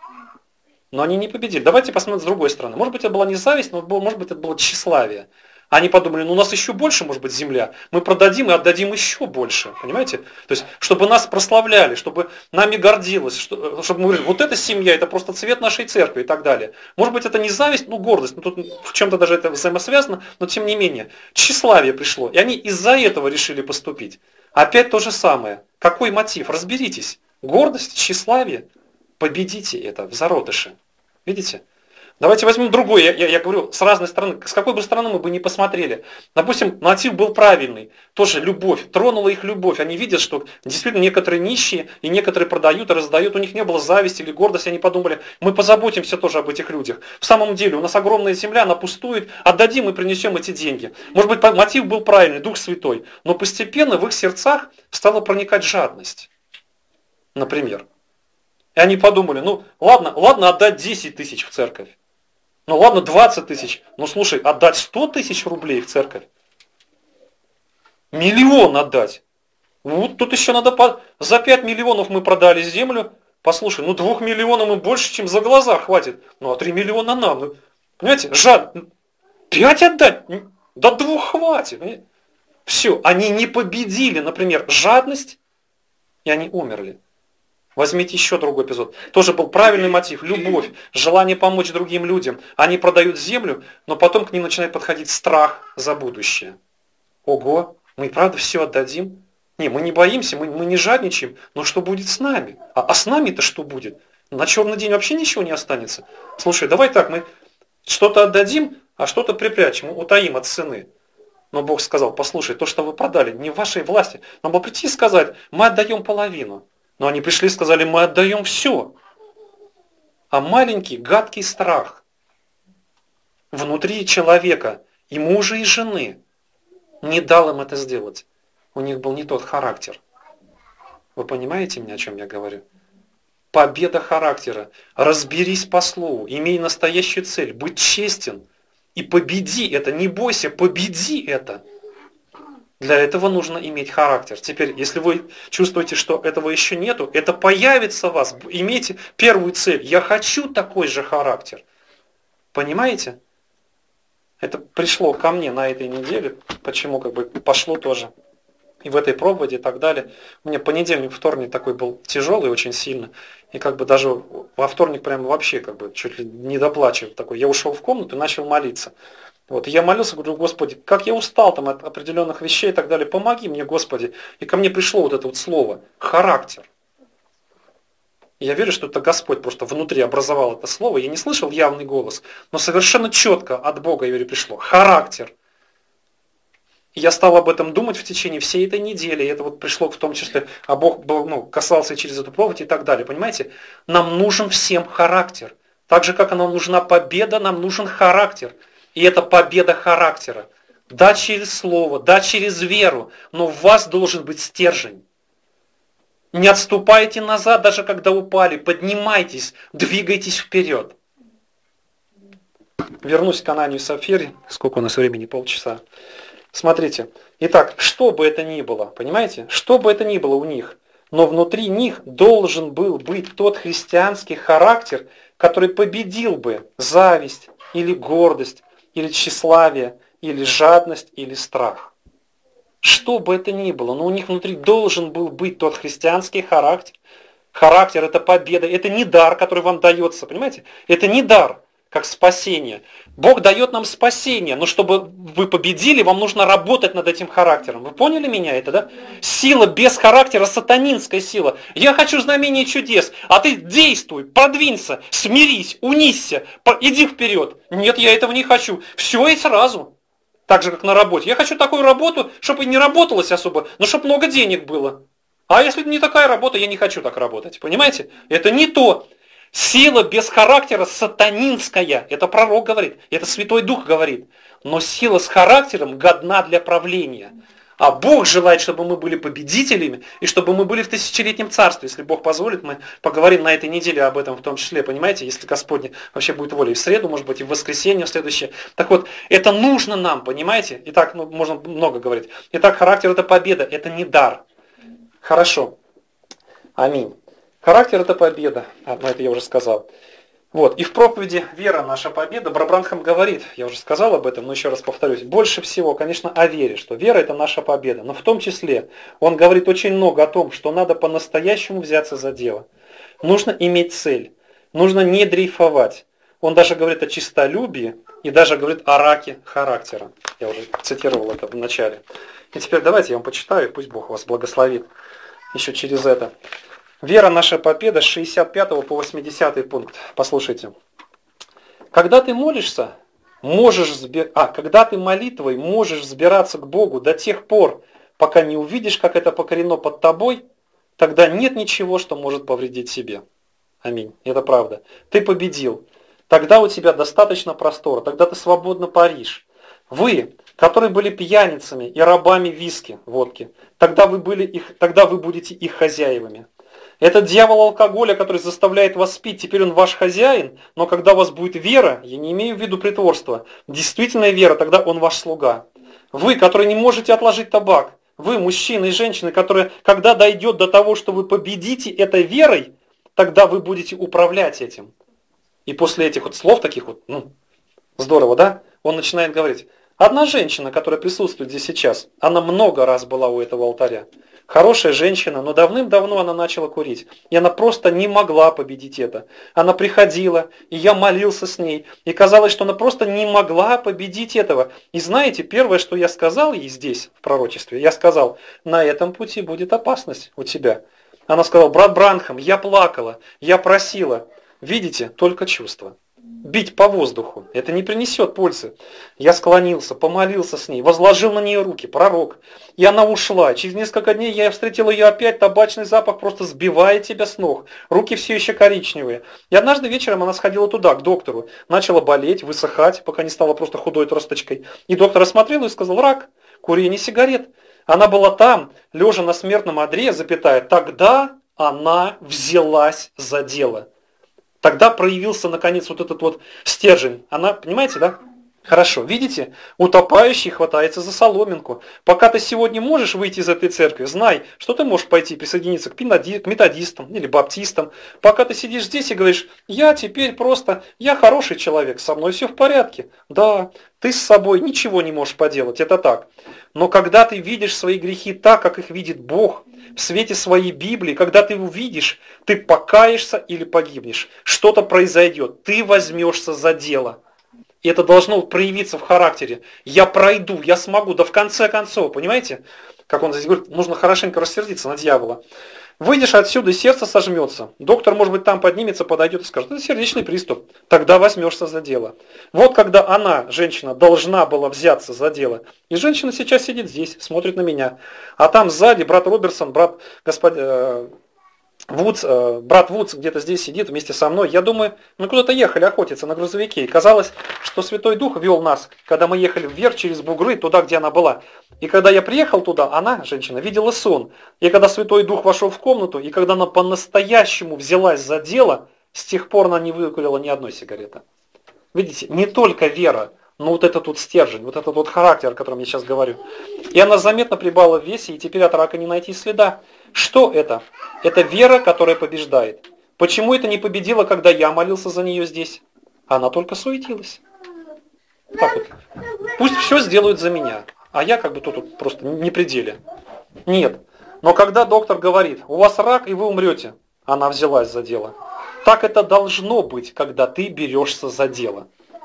Но они не победили. Давайте посмотрим с другой стороны. Может быть, это была не зависть, но может быть, это было тщеславие. Они подумали: ну у нас еще больше может быть земля, мы продадим и отдадим еще больше, понимаете? То есть, чтобы нас прославляли, чтобы нами гордилось, чтобы мы говорили: вот эта семья, это просто цвет нашей церкви и так далее. Может быть, это не зависть, но гордость, ну тут в чем-то даже это взаимосвязано, но тем не менее, тщеславие пришло, и они из-за этого решили поступить. Опять то же самое. Какой мотив? Разберитесь. Гордость, тщеславие, победите это в зародыше. Видите? Давайте возьмем другой, я, я, я говорю, с разной стороны, с какой бы стороны мы бы не посмотрели. Допустим, мотив был правильный, тоже любовь, тронула их любовь. Они видят, что действительно некоторые нищие, и некоторые продают и раздают, у них не было зависти или гордости, они подумали: мы позаботимся тоже об этих людях. В самом деле, у нас огромная земля, она пустует, отдадим и принесем эти деньги. Может быть, мотив был правильный, Дух Святой, но постепенно в их сердцах стала проникать жадность, например. И они подумали: ну ладно, ладно отдать десять тысяч в церковь. Ну ладно, двадцать тысяч. Ну слушай, отдать сто тысяч рублей в церковь? Миллион отдать. Вот тут еще надо... По... За пять миллионов мы продали землю. Послушай, ну двух миллионов мы больше, чем за глаза хватит. Ну а три миллиона нам. Ну, понимаете, жад... Пять отдать? Да двух хватит. Понимаете? Все, они не победили, например, жадность, и они умерли. Возьмите еще другой эпизод. Тоже был правильный мотив. Любовь, желание помочь другим людям. Они продают землю, но потом к ним начинает подходить страх за будущее. Ого, мы и правда все отдадим? Не, мы не боимся, мы, мы не жадничаем. Но что будет с нами? А, а с нами-то что будет? На черный день вообще ничего не останется. Слушай, давай так, мы что-то отдадим, а что-то припрячем, утаим от цены. Но Бог сказал: послушай, то, что вы продали, не в вашей власти. Нам было прийти и сказать: мы отдаем половину. Но они пришли и сказали: мы отдаем все. А маленький гадкий страх внутри человека, и мужа, и жены, не дал им это сделать. У них был не тот характер. Вы понимаете меня, о чем я говорю? Победа характера. Разберись по слову, имей настоящую цель, будь честен и победи это. Не бойся, победи это. Для этого нужно иметь характер. Теперь, если вы чувствуете, что этого еще нету, это появится у вас. Имейте первую цель. Я хочу такой же характер. Понимаете? Это пришло ко мне на этой неделе. Почему как бы пошло тоже. И в этой проповеди и так далее. У меня понедельник, вторник такой был тяжелый очень сильно. И как бы даже во вторник прямо вообще как бы чуть ли не доплачивал такой. Я ушел в комнату и начал молиться. Вот, и я молился, говорю, Господи, как я устал там от определенных вещей и так далее, помоги мне, Господи. И ко мне пришло вот это вот слово, характер. И я верю, что это Господь просто внутри образовал это слово. Я не слышал явный голос, но совершенно четко от Бога, я верю, пришло. Характер. И я стал об этом думать в течение всей этой недели. И это вот пришло в том числе, а Бог был, ну, касался и через эту проповедь и так далее. Понимаете? Нам нужен всем характер. Так же, как нам нужна победа, нам нужен характер. И это победа характера. Да, через слово, да, через веру, но в вас должен быть стержень. Не отступайте назад, даже когда упали, поднимайтесь, двигайтесь вперед. Вернусь к Ананию и Сапфире. Сколько у нас времени? Полчаса. Смотрите. Итак, что бы это ни было, понимаете? Что бы это ни было у них, но внутри них должен был быть тот христианский характер, который победил бы зависть или гордость, или тщеславие, или жадность, или страх. Что бы это ни было, но у них внутри должен был быть тот христианский характер. Характер – это победа, это не дар, который вам дается, понимаете? Это не дар, как спасение. Бог дает нам спасение, но чтобы вы победили, вам нужно работать над этим характером. Вы поняли меня это, да? Сила без характера, сатанинская сила. Я хочу знамения чудес, а ты действуй, продвинься, смирись, унисься, иди вперед. Нет, я этого не хочу. Все и сразу. Так же, как на работе. Я хочу такую работу, чтобы не работалось особо, но чтобы много денег было. А если не такая работа, я не хочу так работать. Понимаете? Это не то. Сила без характера сатанинская. Это пророк говорит. Это Святой Дух говорит. Но сила с характером годна для правления. А Бог желает, чтобы мы были победителями, и чтобы мы были в тысячелетнем царстве. Если Бог позволит, мы поговорим на этой неделе об этом в том числе, понимаете, если Господне вообще будет воля. И в среду, может быть, и в воскресенье в следующее. Так вот, это нужно нам, понимаете? Итак, ну, можно много говорить. Итак, характер – это победа, это не дар. Хорошо. Аминь. Характер – это победа. А, ну, это я уже сказал. Вот. И в проповеди «Вера – наша победа» Брабранхам говорит, я уже сказал об этом, но еще раз повторюсь, больше всего, конечно, о вере, что вера – это наша победа. Но в том числе он говорит очень много о том, что надо по-настоящему взяться за дело. Нужно иметь цель, нужно не дрейфовать. Он даже говорит о честолюбии и даже говорит о раке характера. Я уже цитировал это в начале. И теперь давайте я вам почитаю, пусть Бог вас благословит еще через это. Вера – наша победа с шестьдесят пятого по восьмидесятый пункт. Послушайте. Когда ты молишься, можешь взбир... а, когда ты молитвой можешь взбираться к Богу до тех пор, пока не увидишь, как это покорено под тобой, тогда нет ничего, что может повредить себе. Аминь. Это правда. Ты победил. Тогда у тебя достаточно простора, тогда ты свободно паришь. Вы, которые были пьяницами и рабами виски, водки, тогда вы, были их... тогда вы будете их хозяевами. Этот дьявол алкоголя, который заставляет вас пить, теперь он ваш хозяин, но когда у вас будет вера, я не имею в виду притворство, действительная вера, тогда он ваш слуга. Вы, которые не можете отложить табак, вы, мужчины и женщины, которые, когда дойдет до того, что вы победите этой верой, тогда вы будете управлять этим. И после этих вот слов таких вот, ну, здорово, да? Он начинает говорить. Одна женщина, которая присутствует здесь сейчас, она много раз была у этого алтаря. Хорошая женщина, но давным-давно она начала курить. И она просто не могла победить это. Она приходила, и я молился с ней. И казалось, что она просто не могла победить этого. И знаете, первое, что я сказал ей здесь, в пророчестве, я сказал, на этом пути будет опасность у тебя. Она сказала, брат Бранхам, я плакала, я просила. Видите, только чувства. Бить по воздуху, это не принесет пользы. Я склонился, помолился с ней, возложил на нее руки, пророк. И она ушла. Через несколько дней я встретил ее опять, табачный запах просто сбивает тебя с ног. Руки все еще коричневые. И однажды вечером она сходила туда, к доктору. Начала болеть, высыхать, пока не стала просто худой тросточкой. И доктор осмотрел и сказал, рак, курение сигарет. Она была там, лежа на смертном одре, запятая. Тогда она взялась за дело. Тогда проявился, наконец, вот этот вот стержень. Она, понимаете, да? Хорошо, видите, утопающий хватается за соломинку. Пока ты сегодня можешь выйти из этой церкви, знай, что ты можешь пойти присоединиться к методистам или баптистам. Пока ты сидишь здесь и говоришь, я теперь просто, я хороший человек, со мной все в порядке. Да, ты с собой ничего не можешь поделать, это так. Но когда ты видишь свои грехи так, как их видит Бог, в свете своей Библии, когда ты увидишь, ты покаешься или погибнешь. Что-то произойдет, ты возьмешься за дело. И это должно проявиться в характере. Я пройду, я смогу, да в конце концов, понимаете? Как он здесь говорит, нужно хорошенько рассердиться на дьявола. Выйдешь отсюда, и сердце сожмется. Доктор, может быть, там поднимется, подойдет и скажет, это сердечный приступ. Тогда возьмешься за дело. Вот когда она, женщина, должна была взяться за дело. И женщина сейчас сидит здесь, смотрит на меня. А там сзади брат Робертсон, брат господин... Вудс, брат Вудс где-то здесь сидит вместе со мной. Я думаю, мы куда-то ехали охотиться на грузовике. И казалось, что Святой Дух вел нас, когда мы ехали вверх через бугры, туда, где она была. И когда я приехал туда, она, женщина, видела сон. И когда Святой Дух вошел в комнату, и когда она по-настоящему взялась за дело, с тех пор она не выкурила ни одной сигареты. Видите, не только вера, но вот этот вот стержень, вот этот вот характер, о котором я сейчас говорю. И она заметно прибавила в весе, и теперь от рака не найти следа. Что это? Это вера, которая побеждает. Почему это не победила, когда я молился за нее здесь? Она только суетилась. Так вот. Пусть все сделают за меня, а я как бы тут, тут просто не при деле. Нет. Но когда доктор говорит, у вас рак и вы умрете, она взялась за дело. Так это должно быть, когда ты берешься за дело.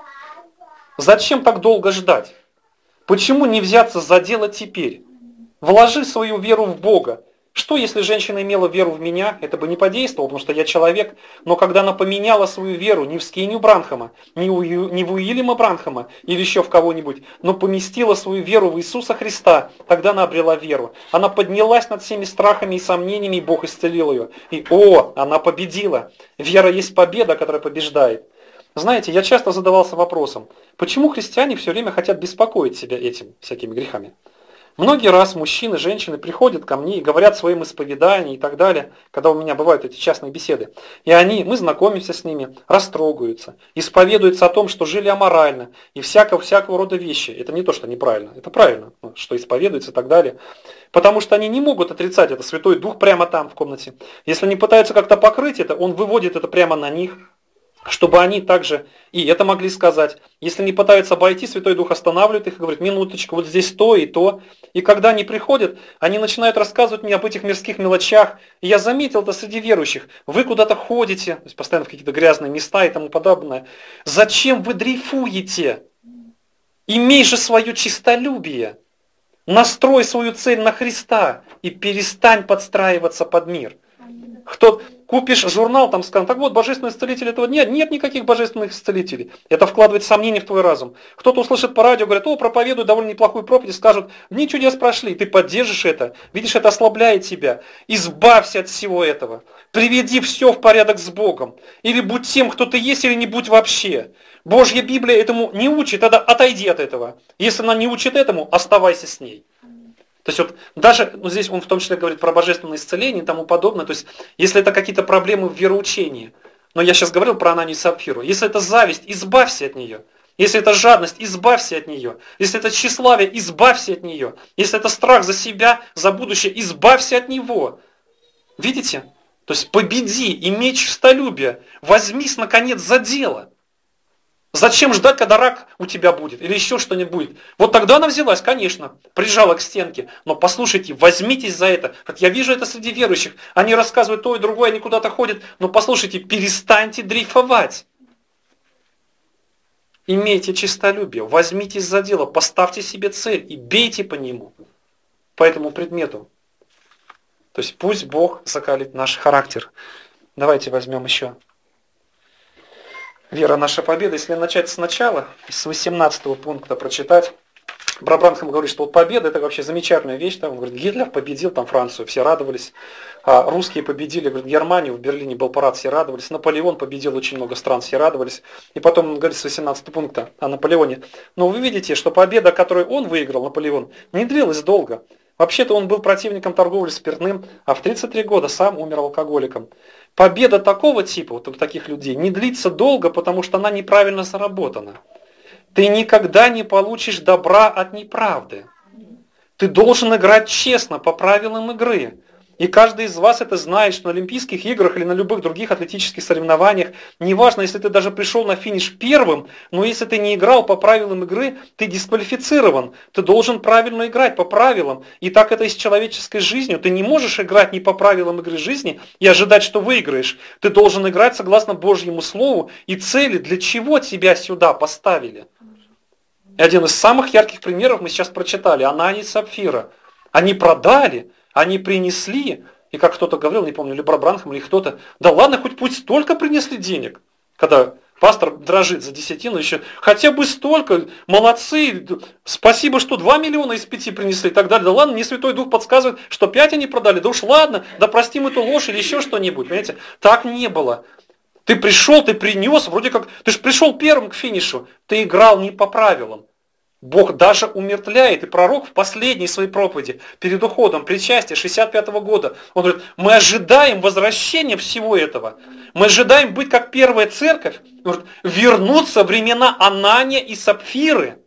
Зачем так долго ждать? Почему не взяться за дело теперь? Вложи свою веру в Бога. Что, если женщина имела веру в меня? Это бы не подействовало, потому что я человек. Но когда она поменяла свою веру не в Скинию Бранхама, не, у, не в Уильяма Бранхама или еще в кого-нибудь, но поместила свою веру в Иисуса Христа, тогда она обрела веру. Она поднялась над всеми страхами и сомнениями, и Бог исцелил ее. И о, она победила. Вера есть победа, которая побеждает. Знаете, я часто задавался вопросом, почему христиане все время хотят беспокоить себя этим, всякими грехами? Многие раз мужчины, женщины приходят ко мне и говорят о своем исповедании и так далее, когда у меня бывают эти частные беседы. И они, мы знакомимся с ними, растрогаются, исповедуются о том, что жили аморально и всякого, всякого рода вещи. Это не то, что неправильно, это правильно, что исповедуются и так далее. Потому что они не могут отрицать это, Святой Дух прямо там в комнате. Если они пытаются как-то покрыть это, он выводит это прямо на них, чтобы они также и это могли сказать. Если не пытаются обойти, Святой Дух останавливает их и говорит, минуточку, вот здесь то и то. И когда они приходят, они начинают рассказывать мне об этих мирских мелочах. И я заметил это среди верующих. Вы куда-то ходите, то есть постоянно в какие-то грязные места и тому подобное. Зачем вы дрейфуете? Имей же свое честолюбие. Настрой свою цель на Христа и перестань подстраиваться под мир. Кто купишь журнал, там скажут, так вот, божественный исцелитель этого дня, нет никаких божественных исцелителей. Это вкладывает сомнения в твой разум. Кто-то услышит по радио, говорит, о, проповедует довольно неплохую проповедь, скажут, дни чудес прошли, ты поддержишь это, видишь, это ослабляет тебя. Избавься от всего этого. Приведи все в порядок с Богом. Или будь тем, кто ты есть, или не будь вообще. Божья Библия этому не учит, тогда отойди от этого. Если она не учит этому, оставайся с ней. То есть вот даже ну, здесь он в том числе говорит про божественное исцеление и тому подобное. То есть если это какие-то проблемы в вероучении, но я сейчас говорил про Ананию и Сапфиру, если это зависть, избавься от нее. Если это жадность, избавься от нее. Если это тщеславие, избавься от нее. Если это страх за себя, за будущее, избавься от него. Видите? То есть победи, имей честолюбие, возьмись наконец за дело. Зачем ждать, когда рак у тебя будет или еще что-нибудь будет? Вот тогда она взялась, конечно, прижала к стенке. Но послушайте, возьмитесь за это. Вот я вижу это среди верующих. Они рассказывают то и другое, они куда-то ходят. Но послушайте, перестаньте дрейфовать. Имейте честолюбие, возьмитесь за дело, поставьте себе цель и бейте по нему, по этому предмету. То есть пусть Бог закалит наш характер. Давайте возьмем еще. Вера наша победа. Если начать сначала, с восемнадцатого пункта прочитать, Брат Бранхам говорит, что вот победа это вообще замечательная вещь. Там, он говорит, Гитлер победил там Францию, все радовались. А русские победили, говорит, Германию, в Берлине был парад, все радовались. Наполеон победил очень много стран, все радовались. И потом он говорит с восемнадцатого пункта о Наполеоне. Но вы видите, что победа, которую он выиграл, Наполеон, не длилась долго. Вообще-то он был противником торговли спиртным, а в тридцать три года сам умер алкоголиком. Победа такого типа, вот у таких людей, не длится долго, потому что она неправильно заработана. Ты никогда не получишь добра от неправды. Ты должен играть честно, по правилам игры. И каждый из вас это знает, что на Олимпийских играх или на любых других атлетических соревнованиях, неважно, если ты даже пришел на финиш первым, но если ты не играл по правилам игры, ты дисквалифицирован. Ты должен правильно играть по правилам. И так это и с человеческой жизнью. Ты не можешь играть не по правилам игры жизни и ожидать, что выиграешь. Ты должен играть согласно Божьему Слову и цели, для чего тебя сюда поставили. И один из самых ярких примеров мы сейчас прочитали. Анания и Сапфира. Они продали, они принесли, и как кто-то говорил, не помню, или брат Бранхам, или кто-то, да ладно, хоть пусть столько принесли денег. Когда пастор дрожит за десятину, еще хотя бы столько, молодцы, спасибо, что два миллиона из пяти принесли и так далее. Да ладно, мне Святой Дух подсказывает, что пять они продали, да уж ладно, да простим эту ложь или еще что-нибудь. Понимаете, так не было. Ты пришел, ты принес, вроде как, ты же пришел первым к финишу, ты играл не по правилам. Бог даже умертвляет, и пророк в последней своей проповеди, перед уходом, причастия шестьдесят пятого года, он говорит, мы ожидаем возвращения всего этого. Мы ожидаем быть как первая церковь, он говорит, вернуться времена Анания и Сапфиры.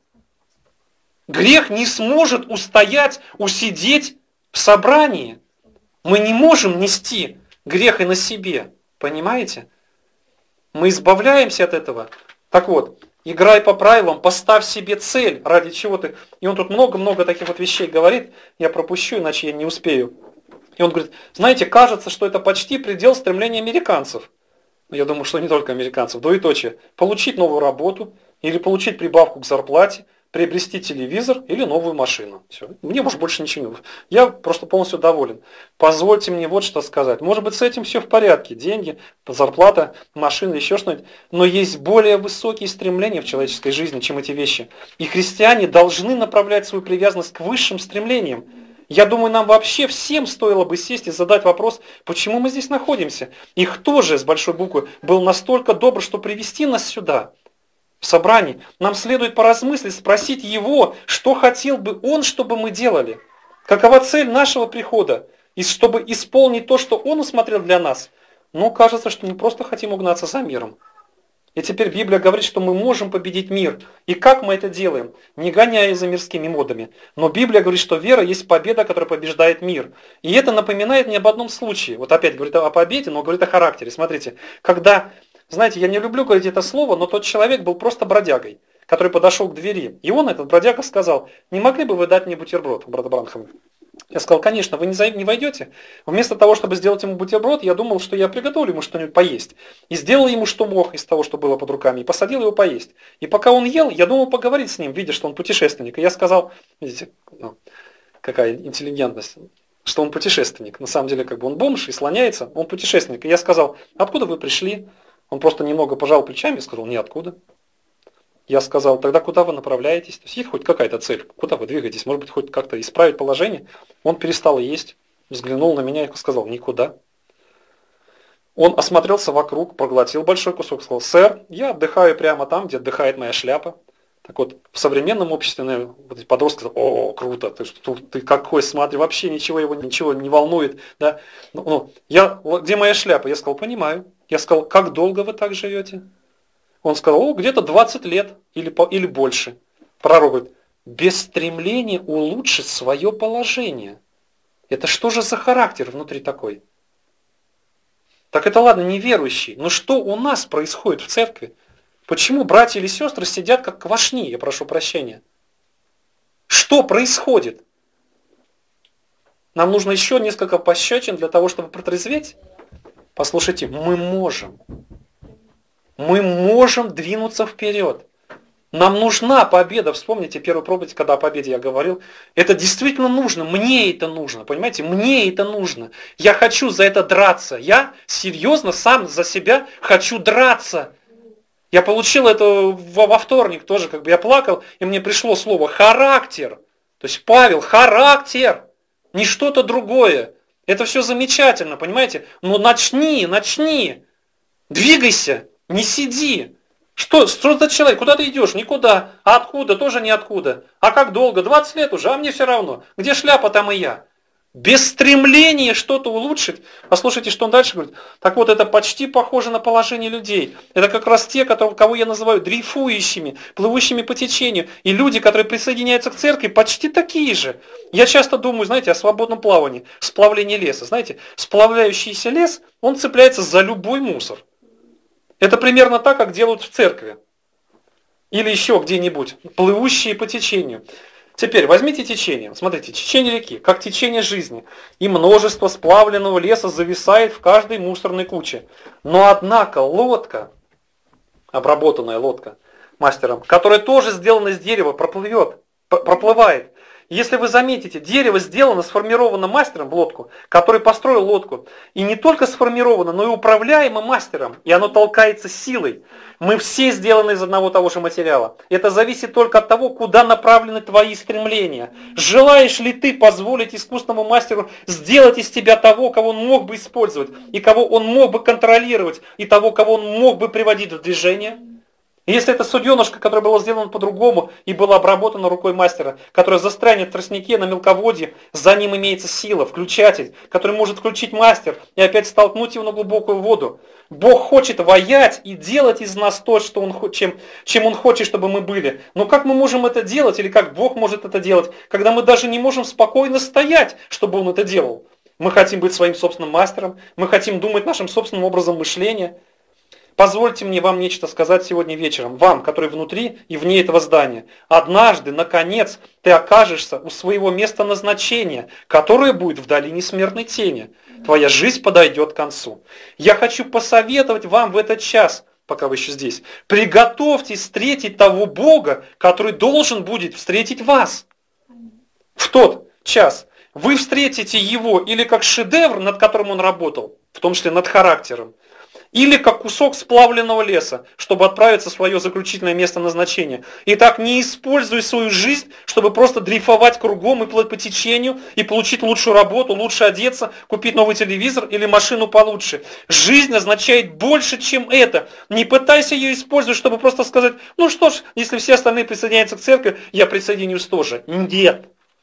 Грех не сможет устоять, усидеть в собрании. Мы не можем нести грех и на себе, понимаете? Мы избавляемся от этого. Так вот, играй по правилам, поставь себе цель, ради чего ты... И он тут много-много таких вот вещей говорит, я пропущу, иначе я не успею. И он говорит, знаете, кажется, что это почти предел стремления американцев. Я думаю, что не только американцев, двоеточие. Получить новую работу, или получить прибавку к зарплате, приобрести телевизор или новую машину. Все. Мне может больше ничего не нужно. Я просто полностью доволен. Позвольте мне вот что сказать. Может быть, с этим все в порядке. Деньги, зарплата, машина, еще что-нибудь. Но есть более высокие стремления в человеческой жизни, чем эти вещи. И христиане должны направлять свою привязанность к высшим стремлениям. Я думаю, нам вообще всем стоило бы сесть и задать вопрос, почему мы здесь находимся. И кто же, с большой буквы, был настолько добр, что привести нас сюда? В собрании, нам следует поразмыслить, спросить его, что хотел бы он, чтобы мы делали. Какова цель нашего прихода, и чтобы исполнить то, что он усмотрел для нас. Но кажется, что мы просто хотим угнаться за миром. И теперь Библия говорит, что мы можем победить мир. И как мы это делаем? Не гоняя за мирскими модами. Но Библия говорит, что вера есть победа, которая побеждает мир. И это напоминает мне об одном случае. Вот опять говорит о победе, но говорит о характере. Смотрите, когда... Знаете, я не люблю говорить это слово, но тот человек был просто бродягой, который подошел к двери. И он, этот бродяга, сказал, не могли бы вы дать мне бутерброд, брат Бранхам? Я сказал, конечно, вы не войдете. Вместо того, чтобы сделать ему бутерброд, я думал, что я приготовлю ему что-нибудь поесть. И сделал ему, что мог из того, что было под руками, и посадил его поесть. И пока он ел, я думал поговорить с ним, видя, что он путешественник. И я сказал, видите, ну, какая интеллигентность, что он путешественник. На самом деле, как бы он бомж и слоняется, он путешественник. И я сказал, откуда вы пришли? Он просто немного пожал плечами и сказал, ниоткуда. Я сказал, тогда куда вы направляетесь? То есть есть хоть какая-то цель, куда вы двигаетесь? Может быть, хоть как-то исправить положение? Он перестал есть, взглянул на меня и сказал, никуда. Он осмотрелся вокруг, проглотил большой кусок, сказал, сэр, я отдыхаю прямо там, где отдыхает моя шляпа. Так вот, в современном обществе, наверное, вот эти подростки сказали, о, круто, ты, ты какой, смотри, вообще ничего его ничего не волнует. Да? Ну, ну, я, где моя шляпа? Я сказал, понимаю. Я сказал, как долго вы так живете? Он сказал, о, где-то двадцать лет или, или больше. Пророк говорит, без стремления улучшить свое положение. Это что же за характер внутри такой? Так это ладно, неверующий. Но что у нас происходит в церкви? Почему братья или сестры сидят как квашни, я прошу прощения? Что происходит? Нам нужно еще несколько пощечин для того, чтобы протрезветь? Послушайте, мы можем. Мы можем двинуться вперед. Нам нужна победа. Вспомните первую проповедь, когда о победе я говорил. Это действительно нужно. Мне это нужно. Понимаете? Мне это нужно. Я хочу за это драться. Я серьезно сам за себя хочу драться. Я получил это во вторник тоже. Как бы я плакал, и мне пришло слово «характер». То есть Павел, характер. Не что-то другое. Это все замечательно, понимаете? Но начни, начни. Двигайся, не сиди. Что, что за человек? Куда ты идешь? Никуда. А откуда? Тоже ниоткуда. А как долго? двадцать лет уже, а мне все равно. Где шляпа, там и я. без стремления что-то улучшить. Послушайте, что он дальше говорит. Так вот, это почти похоже на положение людей. Это как раз те, которые, кого я называю дрейфующими, плывущими по течению. И люди, которые присоединяются к церкви, почти такие же. Я часто думаю, знаете, о свободном плавании, сплавлении леса. Знаете, сплавляющийся лес, он цепляется за любой мусор. Это примерно так, как делают в церкви. Или еще где-нибудь, плывущие по течению. Теперь возьмите течение. Смотрите, течение реки, как течение жизни. И множество сплавленного леса зависает в каждой мусорной куче. Но однако лодка, обработанная лодка мастером, которая тоже сделана из дерева, проплывет, проплывает. Если вы заметите, дерево сделано, сформировано мастером в лодку, который построил лодку. И не только сформировано, но и управляемо мастером. И оно толкается силой. Мы все сделаны из одного того же материала. Это зависит только от того, куда направлены твои стремления. Желаешь ли ты позволить искусному мастеру сделать из тебя того, кого он мог бы использовать, и кого он мог бы контролировать, и того, кого он мог бы приводить в движение? Если это суденышко, которое было сделано по-другому и было обработано рукой мастера, которое застрянет в тростнике на мелководье, за ним имеется сила, включатель, который может включить мастер и опять столкнуть его на глубокую воду. Бог хочет воять и делать из нас то, что он, чем, чем Он хочет, чтобы мы были. Но как мы можем это делать, или как Бог может это делать, когда мы даже не можем спокойно стоять, чтобы Он это делал? Мы хотим быть своим собственным мастером, мы хотим думать нашим собственным образом мышления. Позвольте мне вам нечто сказать сегодня вечером, вам, который внутри и вне этого здания. Однажды, наконец, ты окажешься у своего места назначения, которое будет в долине смертной тени. Твоя жизнь подойдет к концу. Я хочу посоветовать вам в этот час, пока вы еще здесь, приготовьтесь встретить того Бога, который должен будет встретить вас. В тот час вы встретите Его или как шедевр, над которым Он работал, в том числе над характером, или как кусок сплавленного леса, чтобы отправиться в свое заключительное место назначения. Итак, не используй свою жизнь, чтобы просто дрейфовать кругом и плыть по течению, и получить лучшую работу, лучше одеться, купить новый телевизор или машину получше. Жизнь означает больше, чем это. Не пытайся ее использовать, чтобы просто сказать, ну что ж, если все остальные присоединяются к церкви, я присоединюсь тоже. Нет.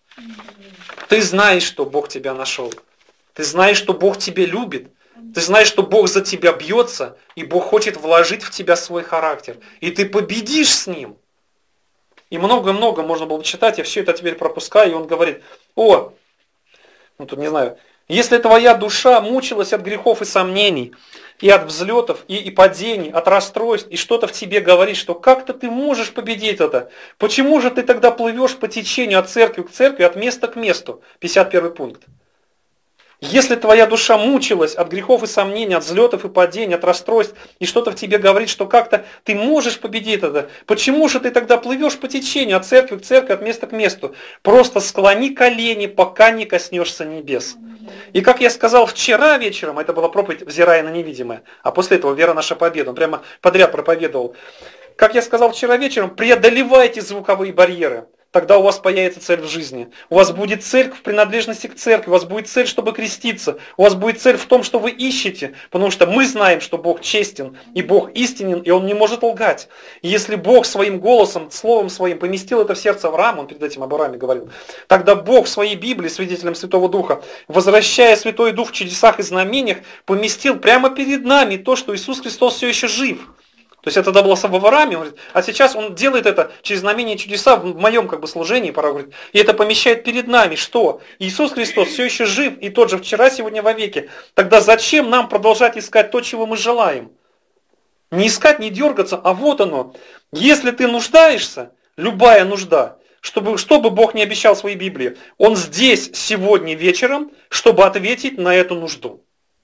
Ты знаешь, что Бог тебя нашел. Ты знаешь, что Бог тебя любит. Ты знаешь, что Бог за тебя бьется, и Бог хочет вложить в тебя свой характер. И ты победишь с Ним. И много-много можно было бы читать, я все это теперь пропускаю, и он говорит, о, ну тут не знаю, если твоя душа мучилась от грехов и сомнений, и от взлетов, и, и падений, от расстройств, и что-то в тебе говорит, что как-то ты можешь победить это, почему же ты тогда плывешь по течению от церкви к церкви, от места к месту? пятьдесят первый пункт. Если твоя душа мучилась от грехов и сомнений, от взлетов и падений, от расстройств, и что-то в тебе говорит, что как-то ты можешь победить это, почему же ты тогда плывешь по течению от церкви к церкви, от места к месту? Просто склони колени, пока не коснешься небес. И как я сказал вчера вечером, это была проповедь «Взирая на невидимое», а после этого «Вера наша победа», он прямо подряд проповедовал. Как я сказал вчера вечером, преодолевайте звуковые барьеры. Тогда у вас появится цель в жизни. У вас будет цель в принадлежности к церкви, у вас будет цель, чтобы креститься, у вас будет цель в том, что вы ищете, потому что мы знаем, что Бог честен, и Бог истинен, и Он не может лгать. И если Бог своим голосом, словом своим поместил это в сердце Авраама, он перед этим об Аврааме говорил, тогда Бог в своей Библии, свидетелем Святого Духа, возвращая Святой Дух в чудесах и знамениях, поместил прямо перед нами то, что Иисус Христос все еще жив. То есть это тогда было в Аврааме, он говорит, а сейчас он делает это через знамения и чудеса в моем как бы служении, пора говорить, и это помещает перед нами, что Иисус Христос все еще жив и тот же вчера, сегодня, вовеки. Тогда зачем нам продолжать искать то, чего мы желаем? Не искать, не дергаться, а вот оно. Если ты нуждаешься, любая нужда, чтобы, чтобы Бог не обещал в своей Библии, Он здесь сегодня вечером, чтобы ответить на эту нужду.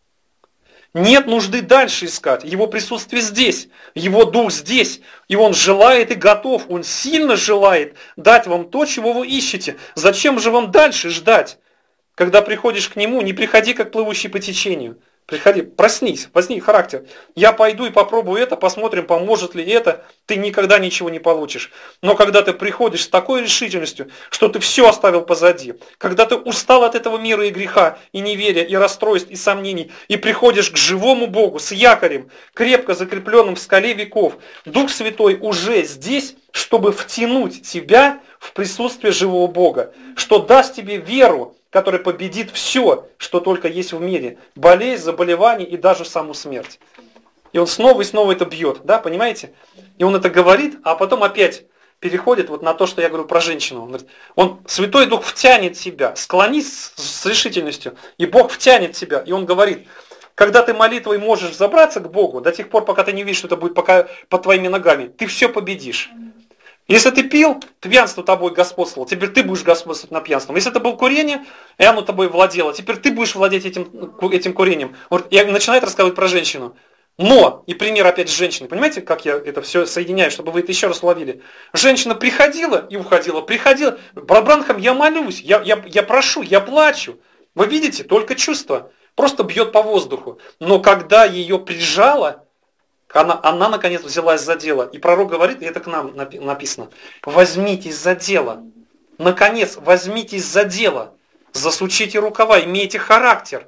Нет нужды дальше искать. Его присутствие здесь. Его Дух здесь. И Он желает и готов. Он сильно желает дать вам то, чего вы ищете. Зачем же вам дальше ждать? Когда приходишь к Нему, не приходи как плывущий по течению. Приходи, проснись, возьми характер. Я пойду и попробую это, посмотрим, поможет ли это. Ты никогда ничего не получишь. Но когда ты приходишь с такой решительностью, что ты все оставил позади, когда ты устал от этого мира и греха, и неверия, и расстройств, и сомнений, и приходишь к живому Богу с якорем, крепко закрепленным в скале веков, Дух Святой уже здесь, чтобы втянуть тебя в присутствие живого Бога, что даст тебе веру который победит все, что только есть в мире. Болезнь, заболевание и даже саму смерть. И он снова и снова это бьет, да, понимаете? И он это говорит, а потом опять переходит вот на то, что я говорю про женщину. Он, говорит, он Святой Дух втянет тебя, склонись с, с решительностью, и Бог втянет тебя. И он говорит, когда ты молитвой можешь забраться к Богу, до тех пор, пока ты не видишь, что это будет пока под твоими ногами, ты все победишь. Если ты пил, пьянство тобой господствовало, теперь ты будешь господствовать над пьянством. Если это было курение, и оно тобой владело, теперь ты будешь владеть этим, этим курением. Вот, и начинает рассказывать про женщину. Но, и пример опять с женщиной, понимаете, как я это все соединяю, чтобы вы это еще раз уловили. Женщина приходила и уходила, приходила. Про Бранхам я молюсь, я, я, я прошу, я плачу. Вы видите, только чувство. Просто бьет по воздуху. Но когда ее прижало, она, она наконец взялась за дело. И пророк говорит, и это к нам написано, возьмитесь за дело. Наконец, возьмитесь за дело. Засучите рукава, имейте характер.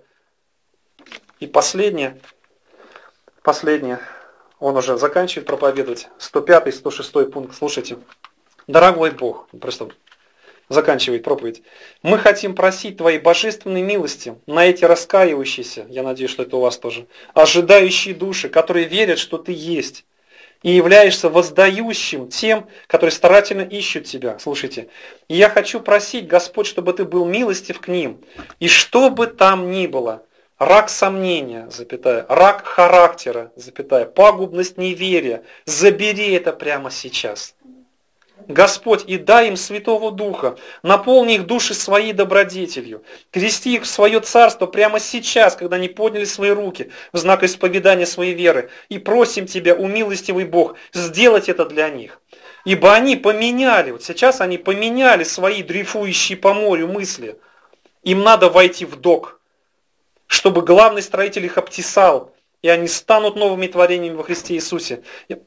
И последнее. Последнее. Он уже заканчивает проповедовать. сто пятый, сто шестой пункт. Слушайте. Дорогой Бог. Просто заканчивает проповедь. Мы хотим просить Твоей божественной милости на эти раскаивающиеся, я надеюсь, что это у вас тоже, ожидающие души, которые верят, что Ты есть, и являешься воздающим тем, которые старательно ищут Тебя. Слушайте. И я хочу просить, Господь, чтобы Ты был милостив к ним. И что бы там ни было, рак сомнения, запятая, рак характера, запятая, пагубность неверия, забери это прямо сейчас. Господь, и дай им Святого Духа, наполни их души своей добродетелью, крести их в свое царство прямо сейчас, когда они подняли свои руки в знак исповедания своей веры, и просим Тебя, умилостивый Бог, сделать это для них. Ибо они поменяли, вот сейчас они поменяли свои дрейфующие по морю мысли. Им надо войти в док, чтобы главный строитель их обтесал, и они станут новыми творениями во Христе Иисусе.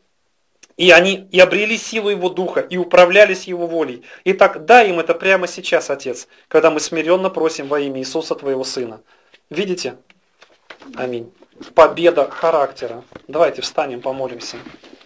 И они и обрели силу Его Духа, и управлялись Его волей. Итак, дай им это прямо сейчас, Отец, когда мы смиренно просим во имя Иисуса, Твоего Сына. Видите? Аминь. Победа характера. Давайте встанем, помолимся.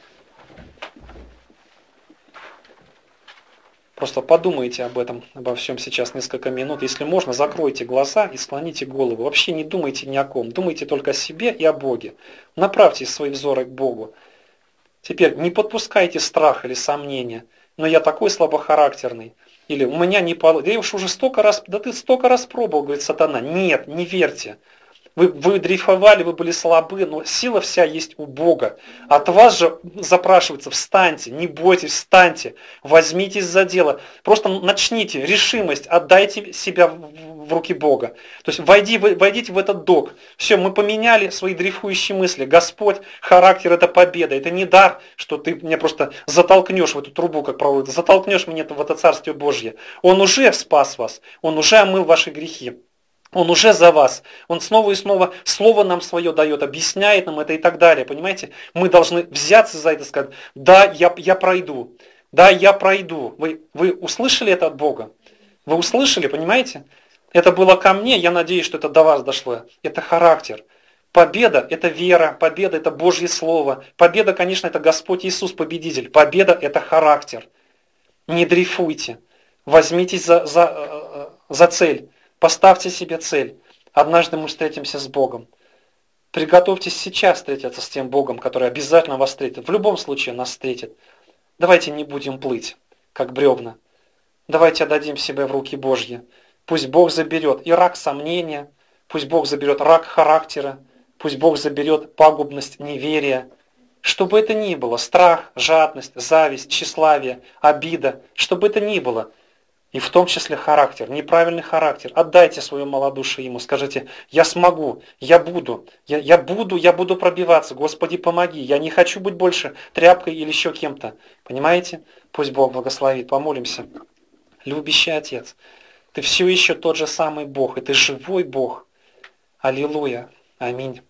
Просто подумайте об этом, обо всем сейчас несколько минут. Если можно, закройте глаза и склоните голову. Вообще не думайте ни о ком. Думайте только о себе и о Боге. Направьте свои взоры к Богу. Теперь не подпускайте страх или сомнения. Но я такой слабохарактерный. Или у меня не получится. Да я уж уже столько раз, да ты столько раз пробовал, говорит сатана. Нет, не верьте. Вы, вы дрейфовали, вы были слабы, но сила вся есть у Бога. От вас же запрашивается, встаньте, не бойтесь, встаньте, возьмитесь за дело. Просто начните, решимость, отдайте себя в, в руки Бога. То есть войди, войдите в этот док. Все, мы поменяли свои дрейфующие мысли. Господь, характер — это победа. Это не дар, что ты меня просто затолкнешь в эту трубу, как проводят, затолкнешь меня в это Царствие Божье. Он уже спас вас, Он уже омыл ваши грехи. Он уже за вас. Он снова и снова слово нам свое дает, объясняет нам это и так далее. Понимаете? Мы должны взяться за это и сказать, да, я, я пройду. Да, я пройду. Вы, вы услышали это от Бога? Вы услышали, понимаете? Это было ко мне, я надеюсь, что это до вас дошло. Это характер. Победа — это вера, победа — это Божье Слово. Победа, конечно, это Господь Иисус, победитель. Победа — это характер. Не дрейфуйте. Возьмитесь за, за, за цель. Поставьте себе цель. Однажды мы встретимся с Богом. Приготовьтесь сейчас встретиться с тем Богом, который обязательно вас встретит. В любом случае нас встретит. Давайте не будем плыть, как бревна. Давайте отдадим себя в руки Божьи. Пусть Бог заберет и рак сомнения, пусть Бог заберет рак характера, пусть Бог заберет пагубность неверия. Что бы это ни было, страх, жадность, зависть, тщеславие, обида, что бы это ни было, и в том числе характер, неправильный характер. Отдайте свое малодушие Ему, скажите, я смогу, я буду, я, я буду, я буду пробиваться, Господи, помоги, я не хочу быть больше тряпкой или еще кем-то. Понимаете? Пусть Бог благословит, помолимся. Любящий Отец, Ты все еще тот же самый Бог, и Ты живой Бог. Аллилуйя, аминь.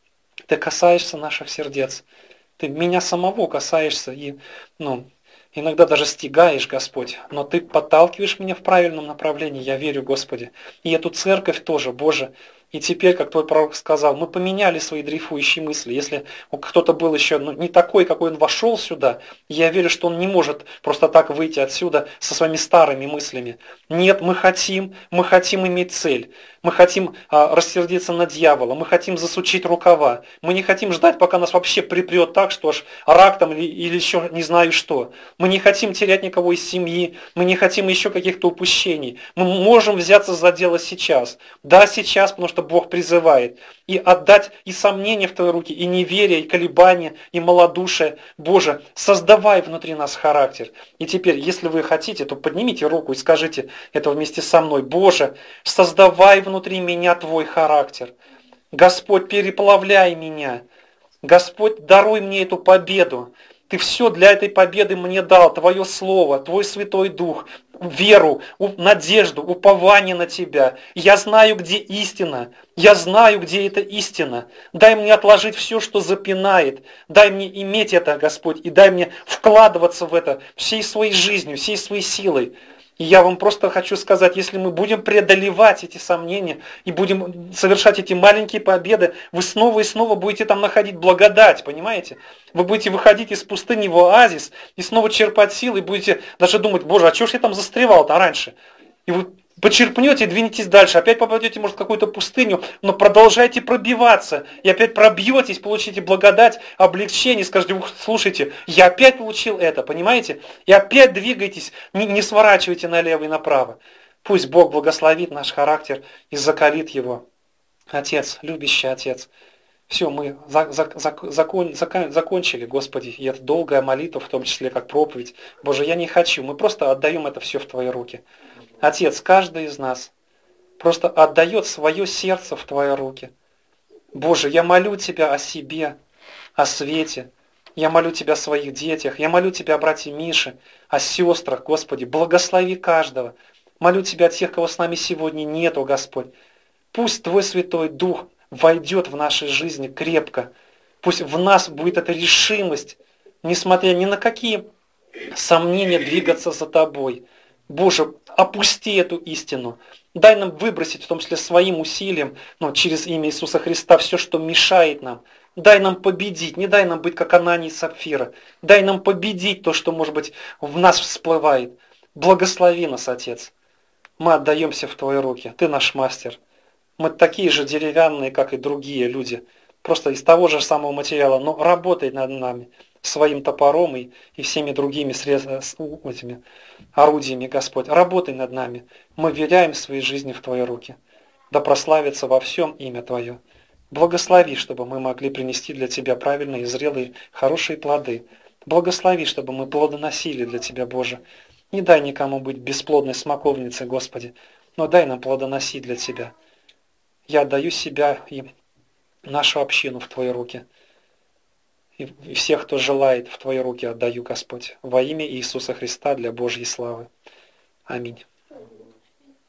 Ты касаешься наших сердец, Ты меня самого касаешься и, ну, иногда даже стягаешь, Господь, но Ты подталкиваешь меня в правильном направлении, я верю, Господи. И эту церковь тоже, Боже, И теперь, как твой пророк сказал, мы поменяли свои дрейфующие мысли. Если кто-то был еще ну, не такой, какой он вошел сюда, я верю, что он не может просто так выйти отсюда со своими старыми мыслями. Нет, мы хотим, мы хотим иметь цель. Мы хотим а, рассердиться на дьявола, мы хотим засучить рукава. Мы не хотим ждать, пока нас вообще припрет так, что аж рак там или, или еще не знаю что. Мы не хотим терять никого из семьи, мы не хотим еще каких-то упущений. Мы можем взяться за дело сейчас. Да, сейчас, потому что Бог призывает. И отдать и сомнения в Твои руки, и неверие, и колебания, и малодушие. Боже, создавай внутри нас характер. И теперь, если вы хотите, то поднимите руку и скажите это вместе со мной. Боже, создавай внутри меня Твой характер. Господь, переплавляй меня. Господь, даруй мне эту победу. Ты все для этой победы мне дал, Твое Слово, Твой Святой Дух, веру, надежду, упование на Тебя. Я знаю, где истина, я знаю, где эта истина. Дай мне отложить все, что запинает. Дай мне иметь это, Господь, и дай мне вкладываться в это всей своей жизнью, всей своей силой. И я вам просто хочу сказать, если мы будем преодолевать эти сомнения и будем совершать эти маленькие победы, вы снова и снова будете там находить благодать, понимаете? Вы будете выходить из пустыни в оазис и снова черпать силы, и будете даже думать, боже, а чего ж я там застревал-то раньше? И вы почерпнете, двинетесь дальше, опять попадете, может, в какую-то пустыню, но продолжайте пробиваться, и опять пробьетесь, получите благодать, облегчение, скажете, слушайте, я опять получил это, понимаете? И опять двигайтесь, не, не сворачивайте налево и направо. Пусть Бог благословит наш характер и закалит его. Отец, любящий Отец, все, мы за, за, за, закон, закон, закончили, Господи, и это долгая молитва, в том числе как проповедь. Боже, я не хочу, мы просто отдаем это все в Твои руки. Отец, каждый из нас просто отдает свое сердце в Твои руки. Боже, я молю Тебя о себе, о Свете. Я молю Тебя о своих детях. Я молю Тебя о брате Мише, о сестрах, Господи. Благослови каждого. Молю Тебя о тех, кого с нами сегодня нету, Господь. Пусть Твой Святой Дух войдет в наши жизни крепко. Пусть в нас будет эта решимость, несмотря ни на какие сомнения, двигаться за Тобой. Боже, опусти эту истину. Дай нам выбросить, в том числе своим усилием, но через имя Иисуса Христа, все, что мешает нам. Дай нам победить, не дай нам быть как Анания и Сапфира. Дай нам победить то, что, может быть, в нас всплывает. Благослови нас, Отец. Мы отдаемся в Твои руки. Ты наш мастер. Мы такие же деревянные, как и другие люди. Просто из того же самого материала, но работай над нами своим топором и, и всеми другими срез, этими орудиями, Господь. Работай над нами. Мы вверяем свои жизни в Твои руки. Да прославится во всем имя Твое. Благослови, чтобы мы могли принести для Тебя правильные, зрелые, хорошие плоды. Благослови, чтобы мы плодоносили для Тебя, Боже. Не дай никому быть бесплодной смоковницей, Господи, но дай нам плодоносить для Тебя. Я отдаю себя и нашу общину в Твои руки. И всех, кто желает, в Твои руки отдаю, Господь, во имя Иисуса Христа для Божьей славы. Аминь.